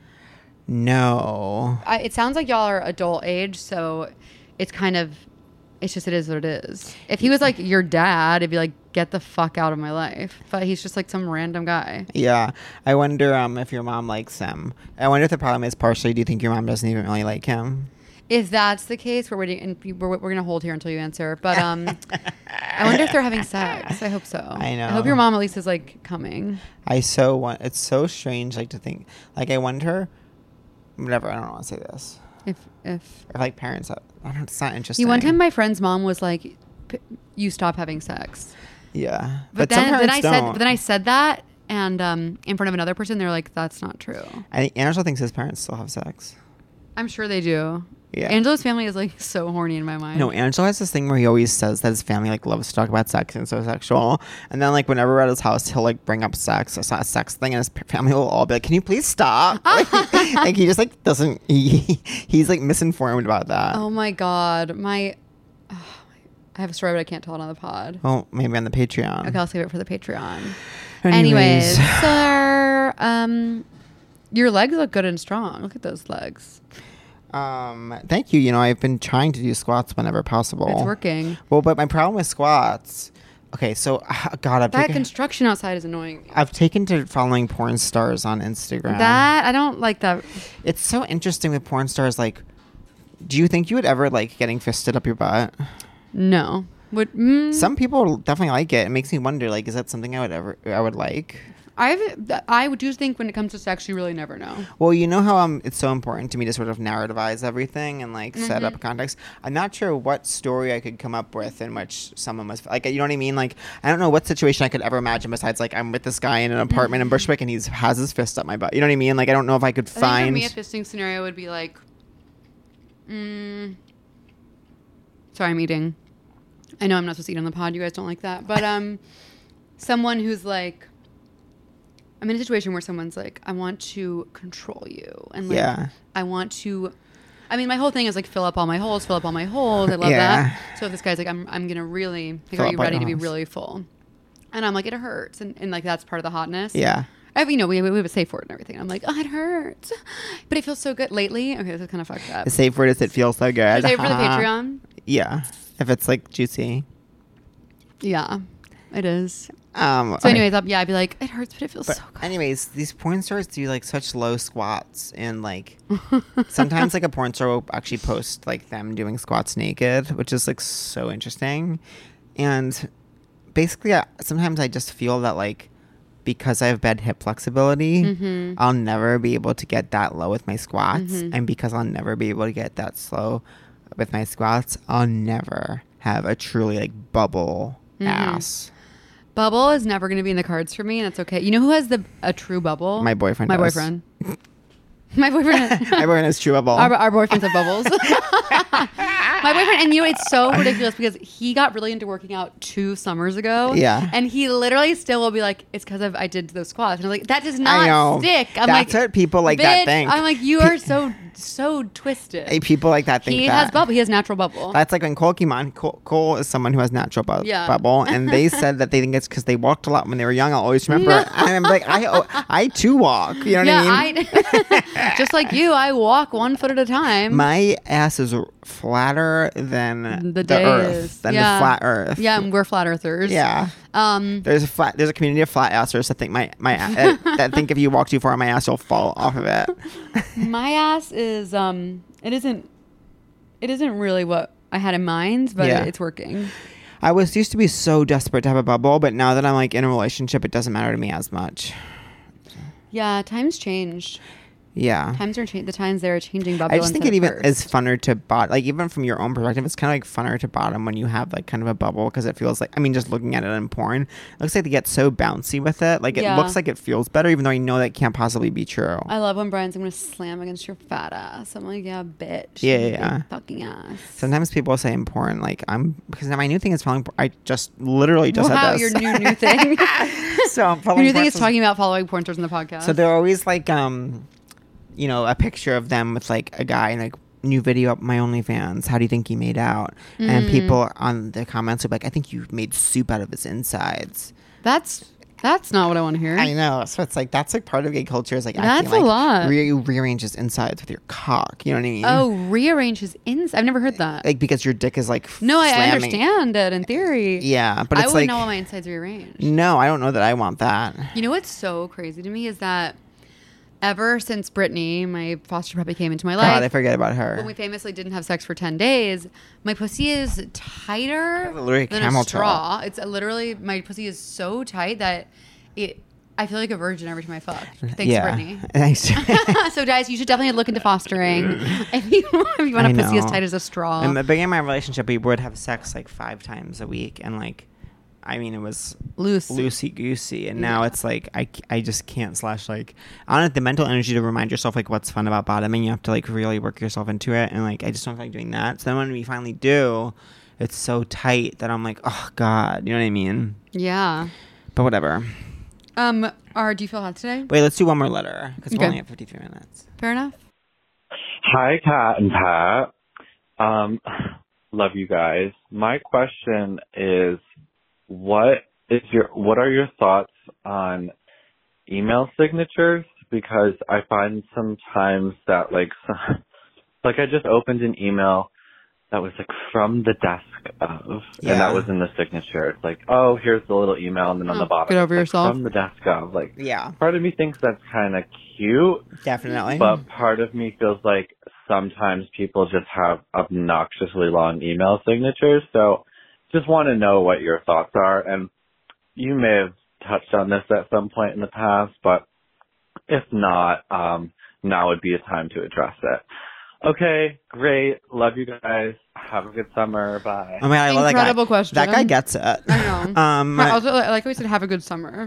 No. It sounds like y'all are adult age, so it's kind of. It's just it is what it is. If he was like your dad, it'd be like get the fuck out of my life. But he's just like some random guy. Yeah, I wonder if your mom likes him. I wonder if the problem is partially. Do you think your mom doesn't even really like him? If that's the case, we're waiting, and we're gonna hold here until you answer. But I wonder if they're having sex. I hope so. I know. I hope your mom at least is like coming. I so want. It's so strange, like to think. Like I wonder. Whatever. I don't want to say this. If Like parents. I don't know. It's not interesting. you one time, my friend's mom was like, "You stop having sex." Yeah, But some then parents I don't. said, then I said that, and in front of another person, they're like, "That's not true." I think Angela thinks his parents still have sex. I'm sure they do. Yeah. Angela's family is like so horny in my mind. No, Angela has this thing where he always says that his family like loves to talk about sex and so sexual. And then like whenever we're at his house, he'll like bring up sex. It's not a sex thing, and his family will all be like, "Can you please stop?" Like he just like doesn't. He's like misinformed about that. Oh my god, I have a story, but I can't tell it on the pod. Well, maybe on the Patreon. Okay, I'll save it for the Patreon. Anyways. So your legs look good and strong. Look at those legs. Thank you. You know, I've been trying to do squats whenever possible. It's working. Well, but my problem with squats. Okay, so God, That construction outside is annoying. I've taken to following porn stars on Instagram. That I don't like that. It's so interesting with porn stars. Like, do you think you would ever like getting fisted up your butt? No. Some people definitely like it. It makes me wonder, like, is that something I would like? I do think when it comes to sex, you really never know. Well, you know how it's so important to me to sort of narrativize everything and like set up a context. I'm not sure what story I could come up with in which someone was like, you know what I mean? Like, I don't know what situation I could ever imagine besides like I'm with this guy in an apartment in Bushwick and he has his fist up my butt. You know what I mean? Like, I don't know if I could I think find. for me, a fisting scenario would be like, sorry, I'm eating. I know I'm not supposed to eat on the pod. You guys don't like that, but someone who's like, I'm in a situation where someone's like, I want to control you, and like, Yeah. I want to. I mean, my whole thing is like fill up all my holes. I love Yeah. that. So if this guy's like, I'm gonna really, like, Fill are up you all ready your to be holes. really full? And I'm like, it hurts, and like that's part of the hotness. Yeah. We have a safe word and everything. I'm like, oh, it hurts, but it feels so good lately. Okay, this is kind of fucked up. The safe word is it feels so good. Is it for the Patreon? Yeah. If it's like juicy. Yeah, it is. So okay. anyways, I'd be like, it hurts, but it feels so good. Anyways, these porn stars do like such low squats, and like sometimes like a porn star will actually post like them doing squats naked, which is like so interesting. And basically, sometimes I just feel that like because I have bad hip flexibility, I'll never be able to get that low with my squats, and because I'll never be able to get that slow with my squats, I'll never have a truly like bubble ass. Bubble is never going to be in the cards for me, and it's okay. You know who has a true bubble? My boyfriend My does. boyfriend. My boyfriend. My boyfriend has true bubble. Our boyfriends have bubbles. My boyfriend, and you know, it's so ridiculous because he got really into working out 2 summers ago. Yeah. And he literally still will be like, it's because I did those squats. And I'm like, that does I not know. stick. I'm That's like, what people like bitch, that think. I'm like, you are so twisted. Hey, people like that think He that. has bubble. He has natural bubble. That's like when Cole came on. Cole is someone who has natural Yeah. bubble, and they said that they think it's because they walked a lot when they were young. I'll always remember it. And I'm like, I too walk. You know what I mean? I just like you, I walk 1 foot at a time. My ass is flatter than the day earth, is. than Yeah. the flat earth. Yeah, and we're flat earthers. Yeah. There's a community of flat assers that think that think if you walk too far, my ass will fall off of it. My ass is it isn't really what I had in mind, but Yeah. it's working. I used to be so desperate to have a bubble, but now that I'm like in a relationship, it doesn't matter to me as much. Yeah, times changed. Yeah. Times are the times they're changing. I just think it even is funner to like even from your own perspective, it's kind of like funner to bottom when you have like kind of a bubble, because it feels like, I mean, just looking at it in porn, it looks like they get so bouncy with it. Like it Yeah. looks like it feels better, even though I know that can't possibly be true. I love when Brian's gonna slam against your fat ass. I'm like, yeah, bitch. Yeah, you yeah. big fucking ass. Sometimes people say in porn, like because now my new thing is following. I just literally just Wow, said this. your new thing. So I'm Your following new thing porn is stars. talking about following porn stars in the podcast. So they're always like, you know, a picture of them with like a guy and like, new video up my OnlyFans. How do you think he made out? And people on the comments are like, I think you made soup out of his insides. That's not what I want to hear. I know. So it's like, that's like part of gay culture is like That's acting a like lot. rearrange his insides with your cock. You know what I mean? Oh, rearrange his ins. I've never heard that. Like because your dick is like No, I slamming. understand it in theory. Yeah, but I it's wouldn't like know why my insides rearranged. no, I don't know that I want that. You know what's so crazy to me is that ever since Brittany, my foster puppy, came into my life, God, I forget about her. when we famously didn't have sex for 10 days, my pussy is tighter Literally a than camel a straw. It's literally, my pussy is so tight that I feel like a virgin every time I fuck. Thanks, Brittany. Thanks. So guys, you should definitely look into fostering if you want I a pussy as know. tight as a straw. In the beginning of my relationship, we would have sex like 5 times a week, and like, I mean, it was loosey goosey, and now it's like I just can't / like I don't have the mental energy to remind yourself like what's fun about bottoming. You have to like really work yourself into it, and like I just don't feel like doing that. So then when we finally do, it's so tight that I'm like, oh God, you know what I mean? Yeah. But whatever. Do you feel hot today? Wait, let's do one more letter because we're Okay. only at 53 minutes. Fair enough. Hi, Kat and Pat. Love you guys. My question is, what are your thoughts on email signatures? Because I find sometimes that like I just opened an email that was like from the desk of, Yeah. and that was in the signature. It's like, oh, here's the little email, and then on the bottom, get over it's like, yourself. from the desk of. Like, Yeah, part of me thinks that's kind of cute. definitely. But part of me feels like sometimes people just have obnoxiously long email signatures. So just want to know what your thoughts are. And you may have touched on this at some point in the past, but if not, now would be a time to address it. Okay, great. Love you guys. Have a good summer. Bye. I mean, I love that guy. Incredible question. That guy gets it. I know. Also, I like how we said, have a good summer.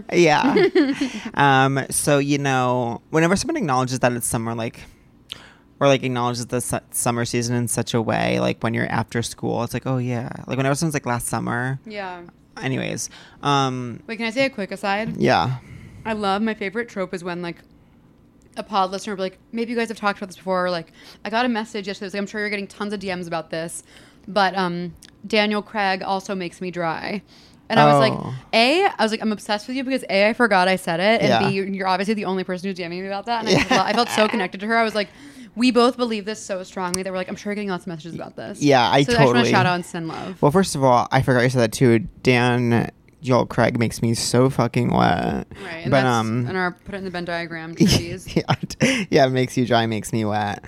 Yeah. So, you know, whenever someone acknowledges that it's summer, like, or like acknowledges the summer season in such a way, like when you're after school, it's like, oh yeah. Like whenever someone's like last summer. Yeah. Anyways. Wait, can I say a quick aside? Yeah. I love, my favorite trope is when like a pod listener will be like, maybe you guys have talked about this before. Or, like, I got a message yesterday. Like, I'm sure you're getting tons of DMs about this, but Daniel Craig also makes me dry. And I was like, I'm obsessed with you because A, I forgot I said it, and Yeah. B, you're obviously the only person who's DMing me about that. And I felt so connected to her. I was like, we both believe this so strongly that we're like, I'm sure you're getting lots of messages about this. Yeah, I just want totally- to shout out and send love. Well, first of all, I forgot you said that too. Dan Joel Craig makes me so fucking wet. Right. And But and our put it in the Venn diagram. Trees. yeah, it makes you dry, makes me wet.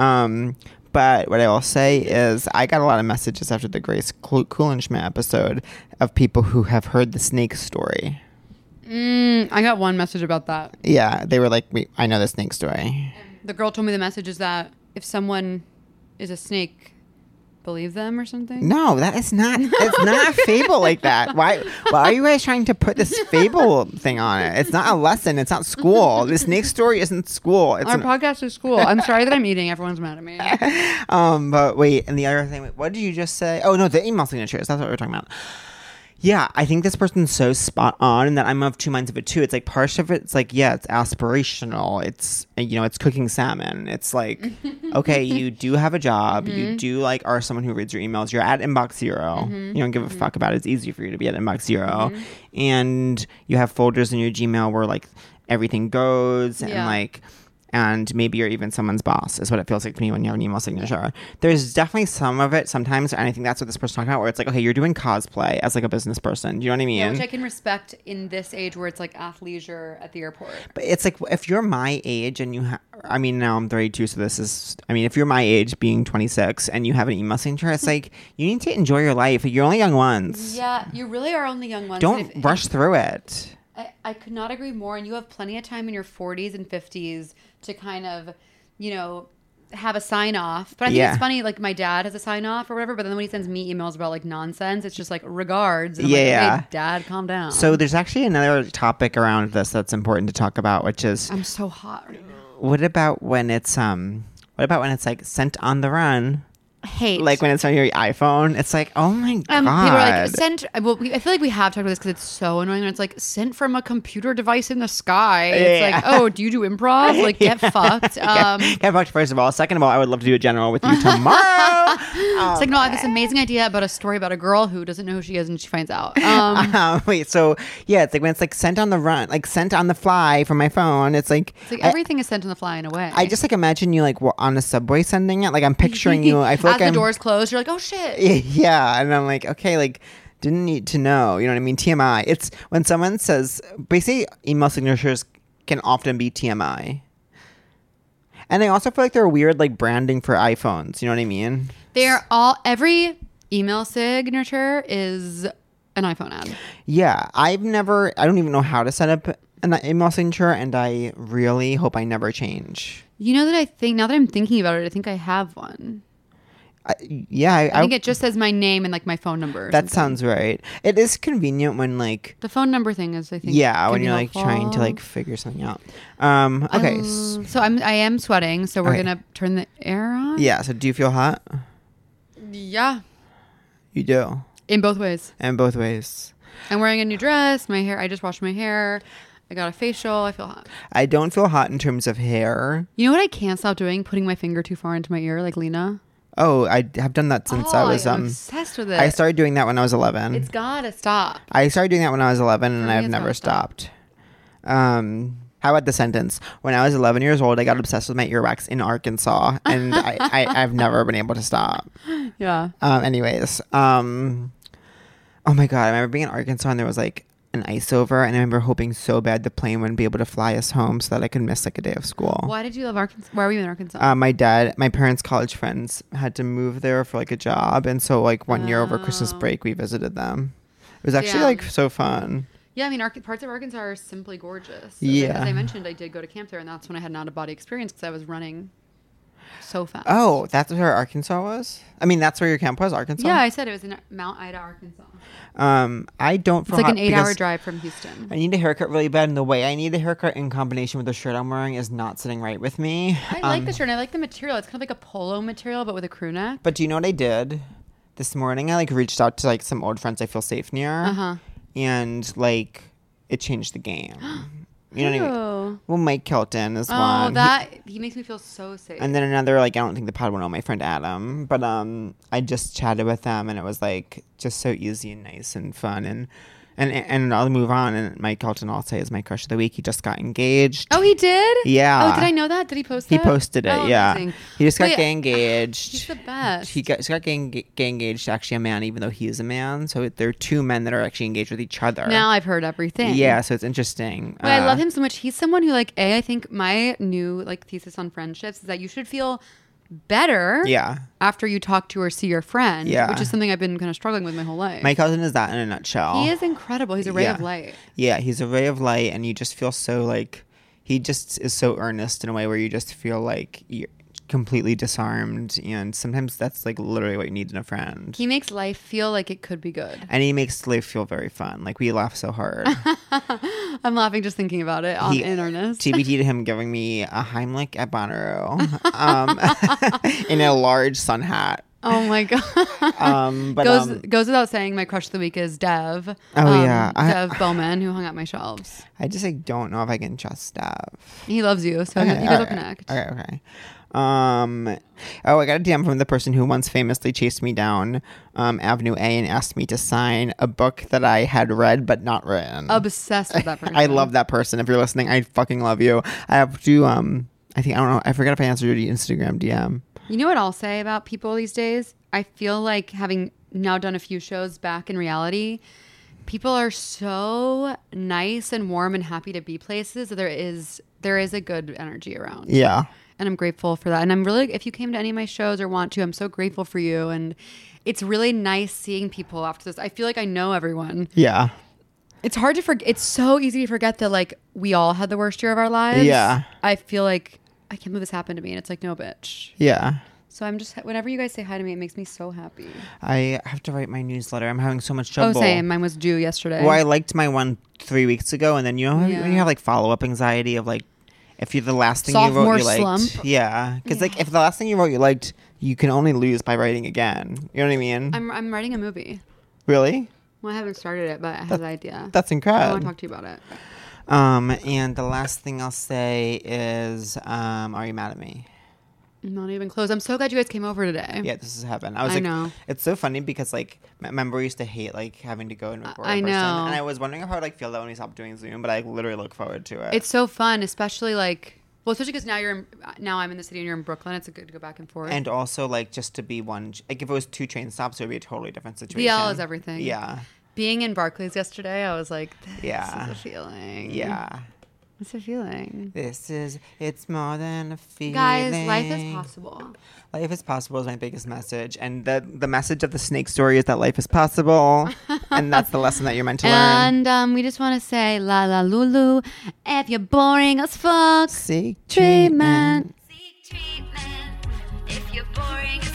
But what I will say is I got a lot of messages after the Grace Kulenschmidt episode of people who have heard the snake story. I got one message about that. Yeah, they were like, I know the snake story. The girl told me the message is that if someone is a snake, believe them or something. No, that is not. It's not a fable like that. Why are you guys trying to put this fable thing on it? It's not a lesson. It's not school. The snake story isn't school. It's Our podcast is school. I'm sorry that I'm eating. Everyone's mad at me. But wait, and the other thing. What did you just say? Oh no, the email signatures. That's what we were talking about. Yeah, I think this person's so spot on, and that I'm of two minds of it too. It's like part of it's like, yeah, it's aspirational. It's it's cooking salmon. It's like, okay, you do have a job. You do like are someone who reads your emails. You're at inbox 0. You don't give a fuck about it. It's easy for you to be at inbox 0, and you have folders in your Gmail where like everything goes, and like. And maybe you're even someone's boss is what it feels like to me when you have an email signature. There's definitely some of it sometimes, and I think that's what this person's talking about, where it's like, okay, you're doing cosplay as like a business person. Do you know what I mean? Yeah, which I can respect in this age where it's like athleisure at the airport. But it's like, if you're my age and you I mean, now I'm 32, so this is, I mean, if you're my age being 26 and you have an email signature, it's like, you need to enjoy your life. You're only young ones. Yeah, you really are only young ones. Don't rush through it. I could not agree more. And you have plenty of time in your 40s and 50s to kind of, have a sign off. But I think it's funny, like my dad has a sign off or whatever, but then when he sends me emails about like nonsense, it's just like regards. And I'm like, hey, Dad, calm down. So there's actually another topic around this that's important to talk about, which is I'm so hot right now. What about when it's like sent on the run? Hate. Like when it's on your iPhone, it's like, oh my God. People are like, sent. Well, I feel like we have talked about this because it's so annoying when it's like sent from a computer device in the sky. It's like, oh, do you do improv? Like, get fucked. Get fucked, first of all. Second of all, I would love to do a general with you tomorrow. It's like, no, I have this amazing idea about a story about a girl who doesn't know who she is and she finds out. Wait, so yeah, it's like when it's like sent on the run, like sent on the fly from my phone. It's like everything is sent on the fly in a way. I just like imagine you like on a subway sending it. Like I'm picturing you. I feel as like the doors closed, you're like, oh shit. Yeah, and I'm like, okay, like didn't need to know. You know what I mean? TMI. It's when someone says, basically, email signatures can often be TMI. And I also feel like they're weird, like branding for iPhones. You know what I mean? Every email signature is an iPhone ad. Yeah, I don't even know how to set up an email signature, and I really hope I never change. You know that now that I'm thinking about it, I think I have one. I think it just says my name and like my phone number. That sounds right. It is convenient when like the phone number thing is, I think. Yeah, when you're like trying to like figure something out. Okay. So I am sweating. So we're gonna turn the air on. Yeah. So do you feel hot? Yeah. You do. In both ways. In both ways. I'm wearing a new dress. My hair. I just washed my hair. I got a facial. I feel hot. I don't feel hot in terms of hair. You know what I can't stop doing? Putting my finger too far into my ear, like Lena. Oh, I have done that since I was I'm obsessed with it. I started doing that when I was 11. It's gotta stop. I started doing that when I was 11 and I've never stopped. How about the sentence? When I was 11 years old, I got obsessed with my earwax in Arkansas, and I've never been able to stop. Yeah. Anyways, oh my God, I remember being in Arkansas and there was like an ice over, and I remember hoping so bad the plane wouldn't be able to fly us home so that I could miss like a day of school. Why did you love Arkansas? Why were you in Arkansas? My parents' college friends had to move there for like a job, and so like 1 year over Christmas break we visited them. It was actually like so fun. Yeah, I mean, parts of Arkansas are simply gorgeous. Yeah. As I mentioned, I did go to camp there, and that's when I had an out-of-body experience because I was running so fast. Oh, that's where Arkansas was? I mean, that's where your camp was, Arkansas? Yeah, I said it was in Mount Ida, Arkansas. I don't feel It's like hot an 8-hour drive from Houston. I need a haircut really bad, and the way I need a haircut in combination with the shirt I'm wearing is not sitting right with me. I like the shirt, and I like the material. It's kind of like a polo material, but with a crew neck. But do you know what I did? This morning, I like reached out to like some old friends I feel safe near, and like it changed the game. You know what I mean? Well, Mike Kelton is one. Oh, he makes me feel so safe. And then another, like, I don't think the pod will know, my friend Adam. But I just chatted with them, and it was like just so easy and nice and fun. And And I'll move on. And Mike Kelton, I'll say, is my crush of the week. He just got engaged. Oh, he did? Yeah. Oh, did I know that? Did he post that? He posted it. Oh, yeah. amazing. He just got Wait, gay engaged. He's the best. He got gay engaged to actually a man, even though he is a man. So there are two men that are actually engaged with each other. Now I've heard everything. Yeah, so it's interesting. Wait, I love him so much. He's someone who, like, I think my new, like, thesis on friendships is that you should feel better Yeah. after you talk to or see your friend, Yeah. which is something I've been kind of struggling with my whole life. My cousin is that in a nutshell. He is incredible. He's a ray Yeah. of light. Yeah, he's a ray of light, and you just feel so like he just is so earnest in a way where you just feel like you're completely disarmed, and sometimes that's like literally what you need in a friend. He makes life feel like it could be good. And he makes life feel very fun. Like we laugh so hard. I'm laughing just thinking about it in earnest. TBT to him giving me a Heimlich at Bonnaroo in a large sun hat. Oh my god! But goes without saying, my crush of the week is Dev. Oh, yeah. Dev Bowman, who hung up my shelves. I just like don't know if I can trust Dev. He loves you, so Okay, you guys will alright. connect. Okay. Oh, I got a DM from the person who once famously chased me down Avenue A and asked me to sign a book that I had read but not written. Obsessed with that person. I love that person. If you're listening, I fucking love you. I have to I think I don't know. I forgot if I answered your Instagram DM. You know what I'll say about people these days? I feel like, having now done a few shows back in reality, people are so nice and warm and happy to be places. There is a good energy around. Yeah. And I'm grateful for that. And I'm really, if you came to any of my shows or want to, I'm so grateful for you. And it's really nice seeing people after this. I feel like I know everyone. Yeah. It's hard to forget. It's so easy to forget that, like, we all had the worst year of our lives. Yeah. I feel like, I can't believe this happened to me. And it's like, no, bitch. Yeah. So I'm just, whenever you guys say hi to me, it makes me so happy. I have to write my newsletter. I'm having so much trouble. Oh, same. Mine was due yesterday. Well, I liked my one 3 weeks ago, and then you know when Yeah. you have like follow-up anxiety of like if you're the last thing you Sophomore wrote you liked. slump. Yeah. Because like if the last thing you wrote you liked, you can only lose by writing again. You know what I mean? I'm writing a movie. Really? Well, I haven't started it, but I have the idea. That's I incredible. want to talk to you about it. And the last thing I'll say is, are you mad at me? Not even close. I'm so glad you guys came over today. Yeah, this is heaven. I was I like, know. it's so funny because like, remember we used to hate like having to go and record. I in person, know. and I was wondering how I'd like feel that when we stopped doing Zoom, but I literally look forward to it. It's so fun, especially like, well, especially because now I'm in the city and you're in Brooklyn. It's good to go back and forth. And also, like, just to be one, like, if it was 2 train stops, it would be a totally different situation. BL is everything. Yeah. Being in Barclays yesterday, I was like, this Yeah. is a feeling. Yeah. It's a feeling. It's more than a feeling. Guys, life is possible. Life is possible is my biggest message. And the message of the snake story is that life is possible. And that's the lesson that you're meant to learn. And we just want to say, la la Lulu, if you're boring as fuck, Seek treatment. Seek treatment if you're boring.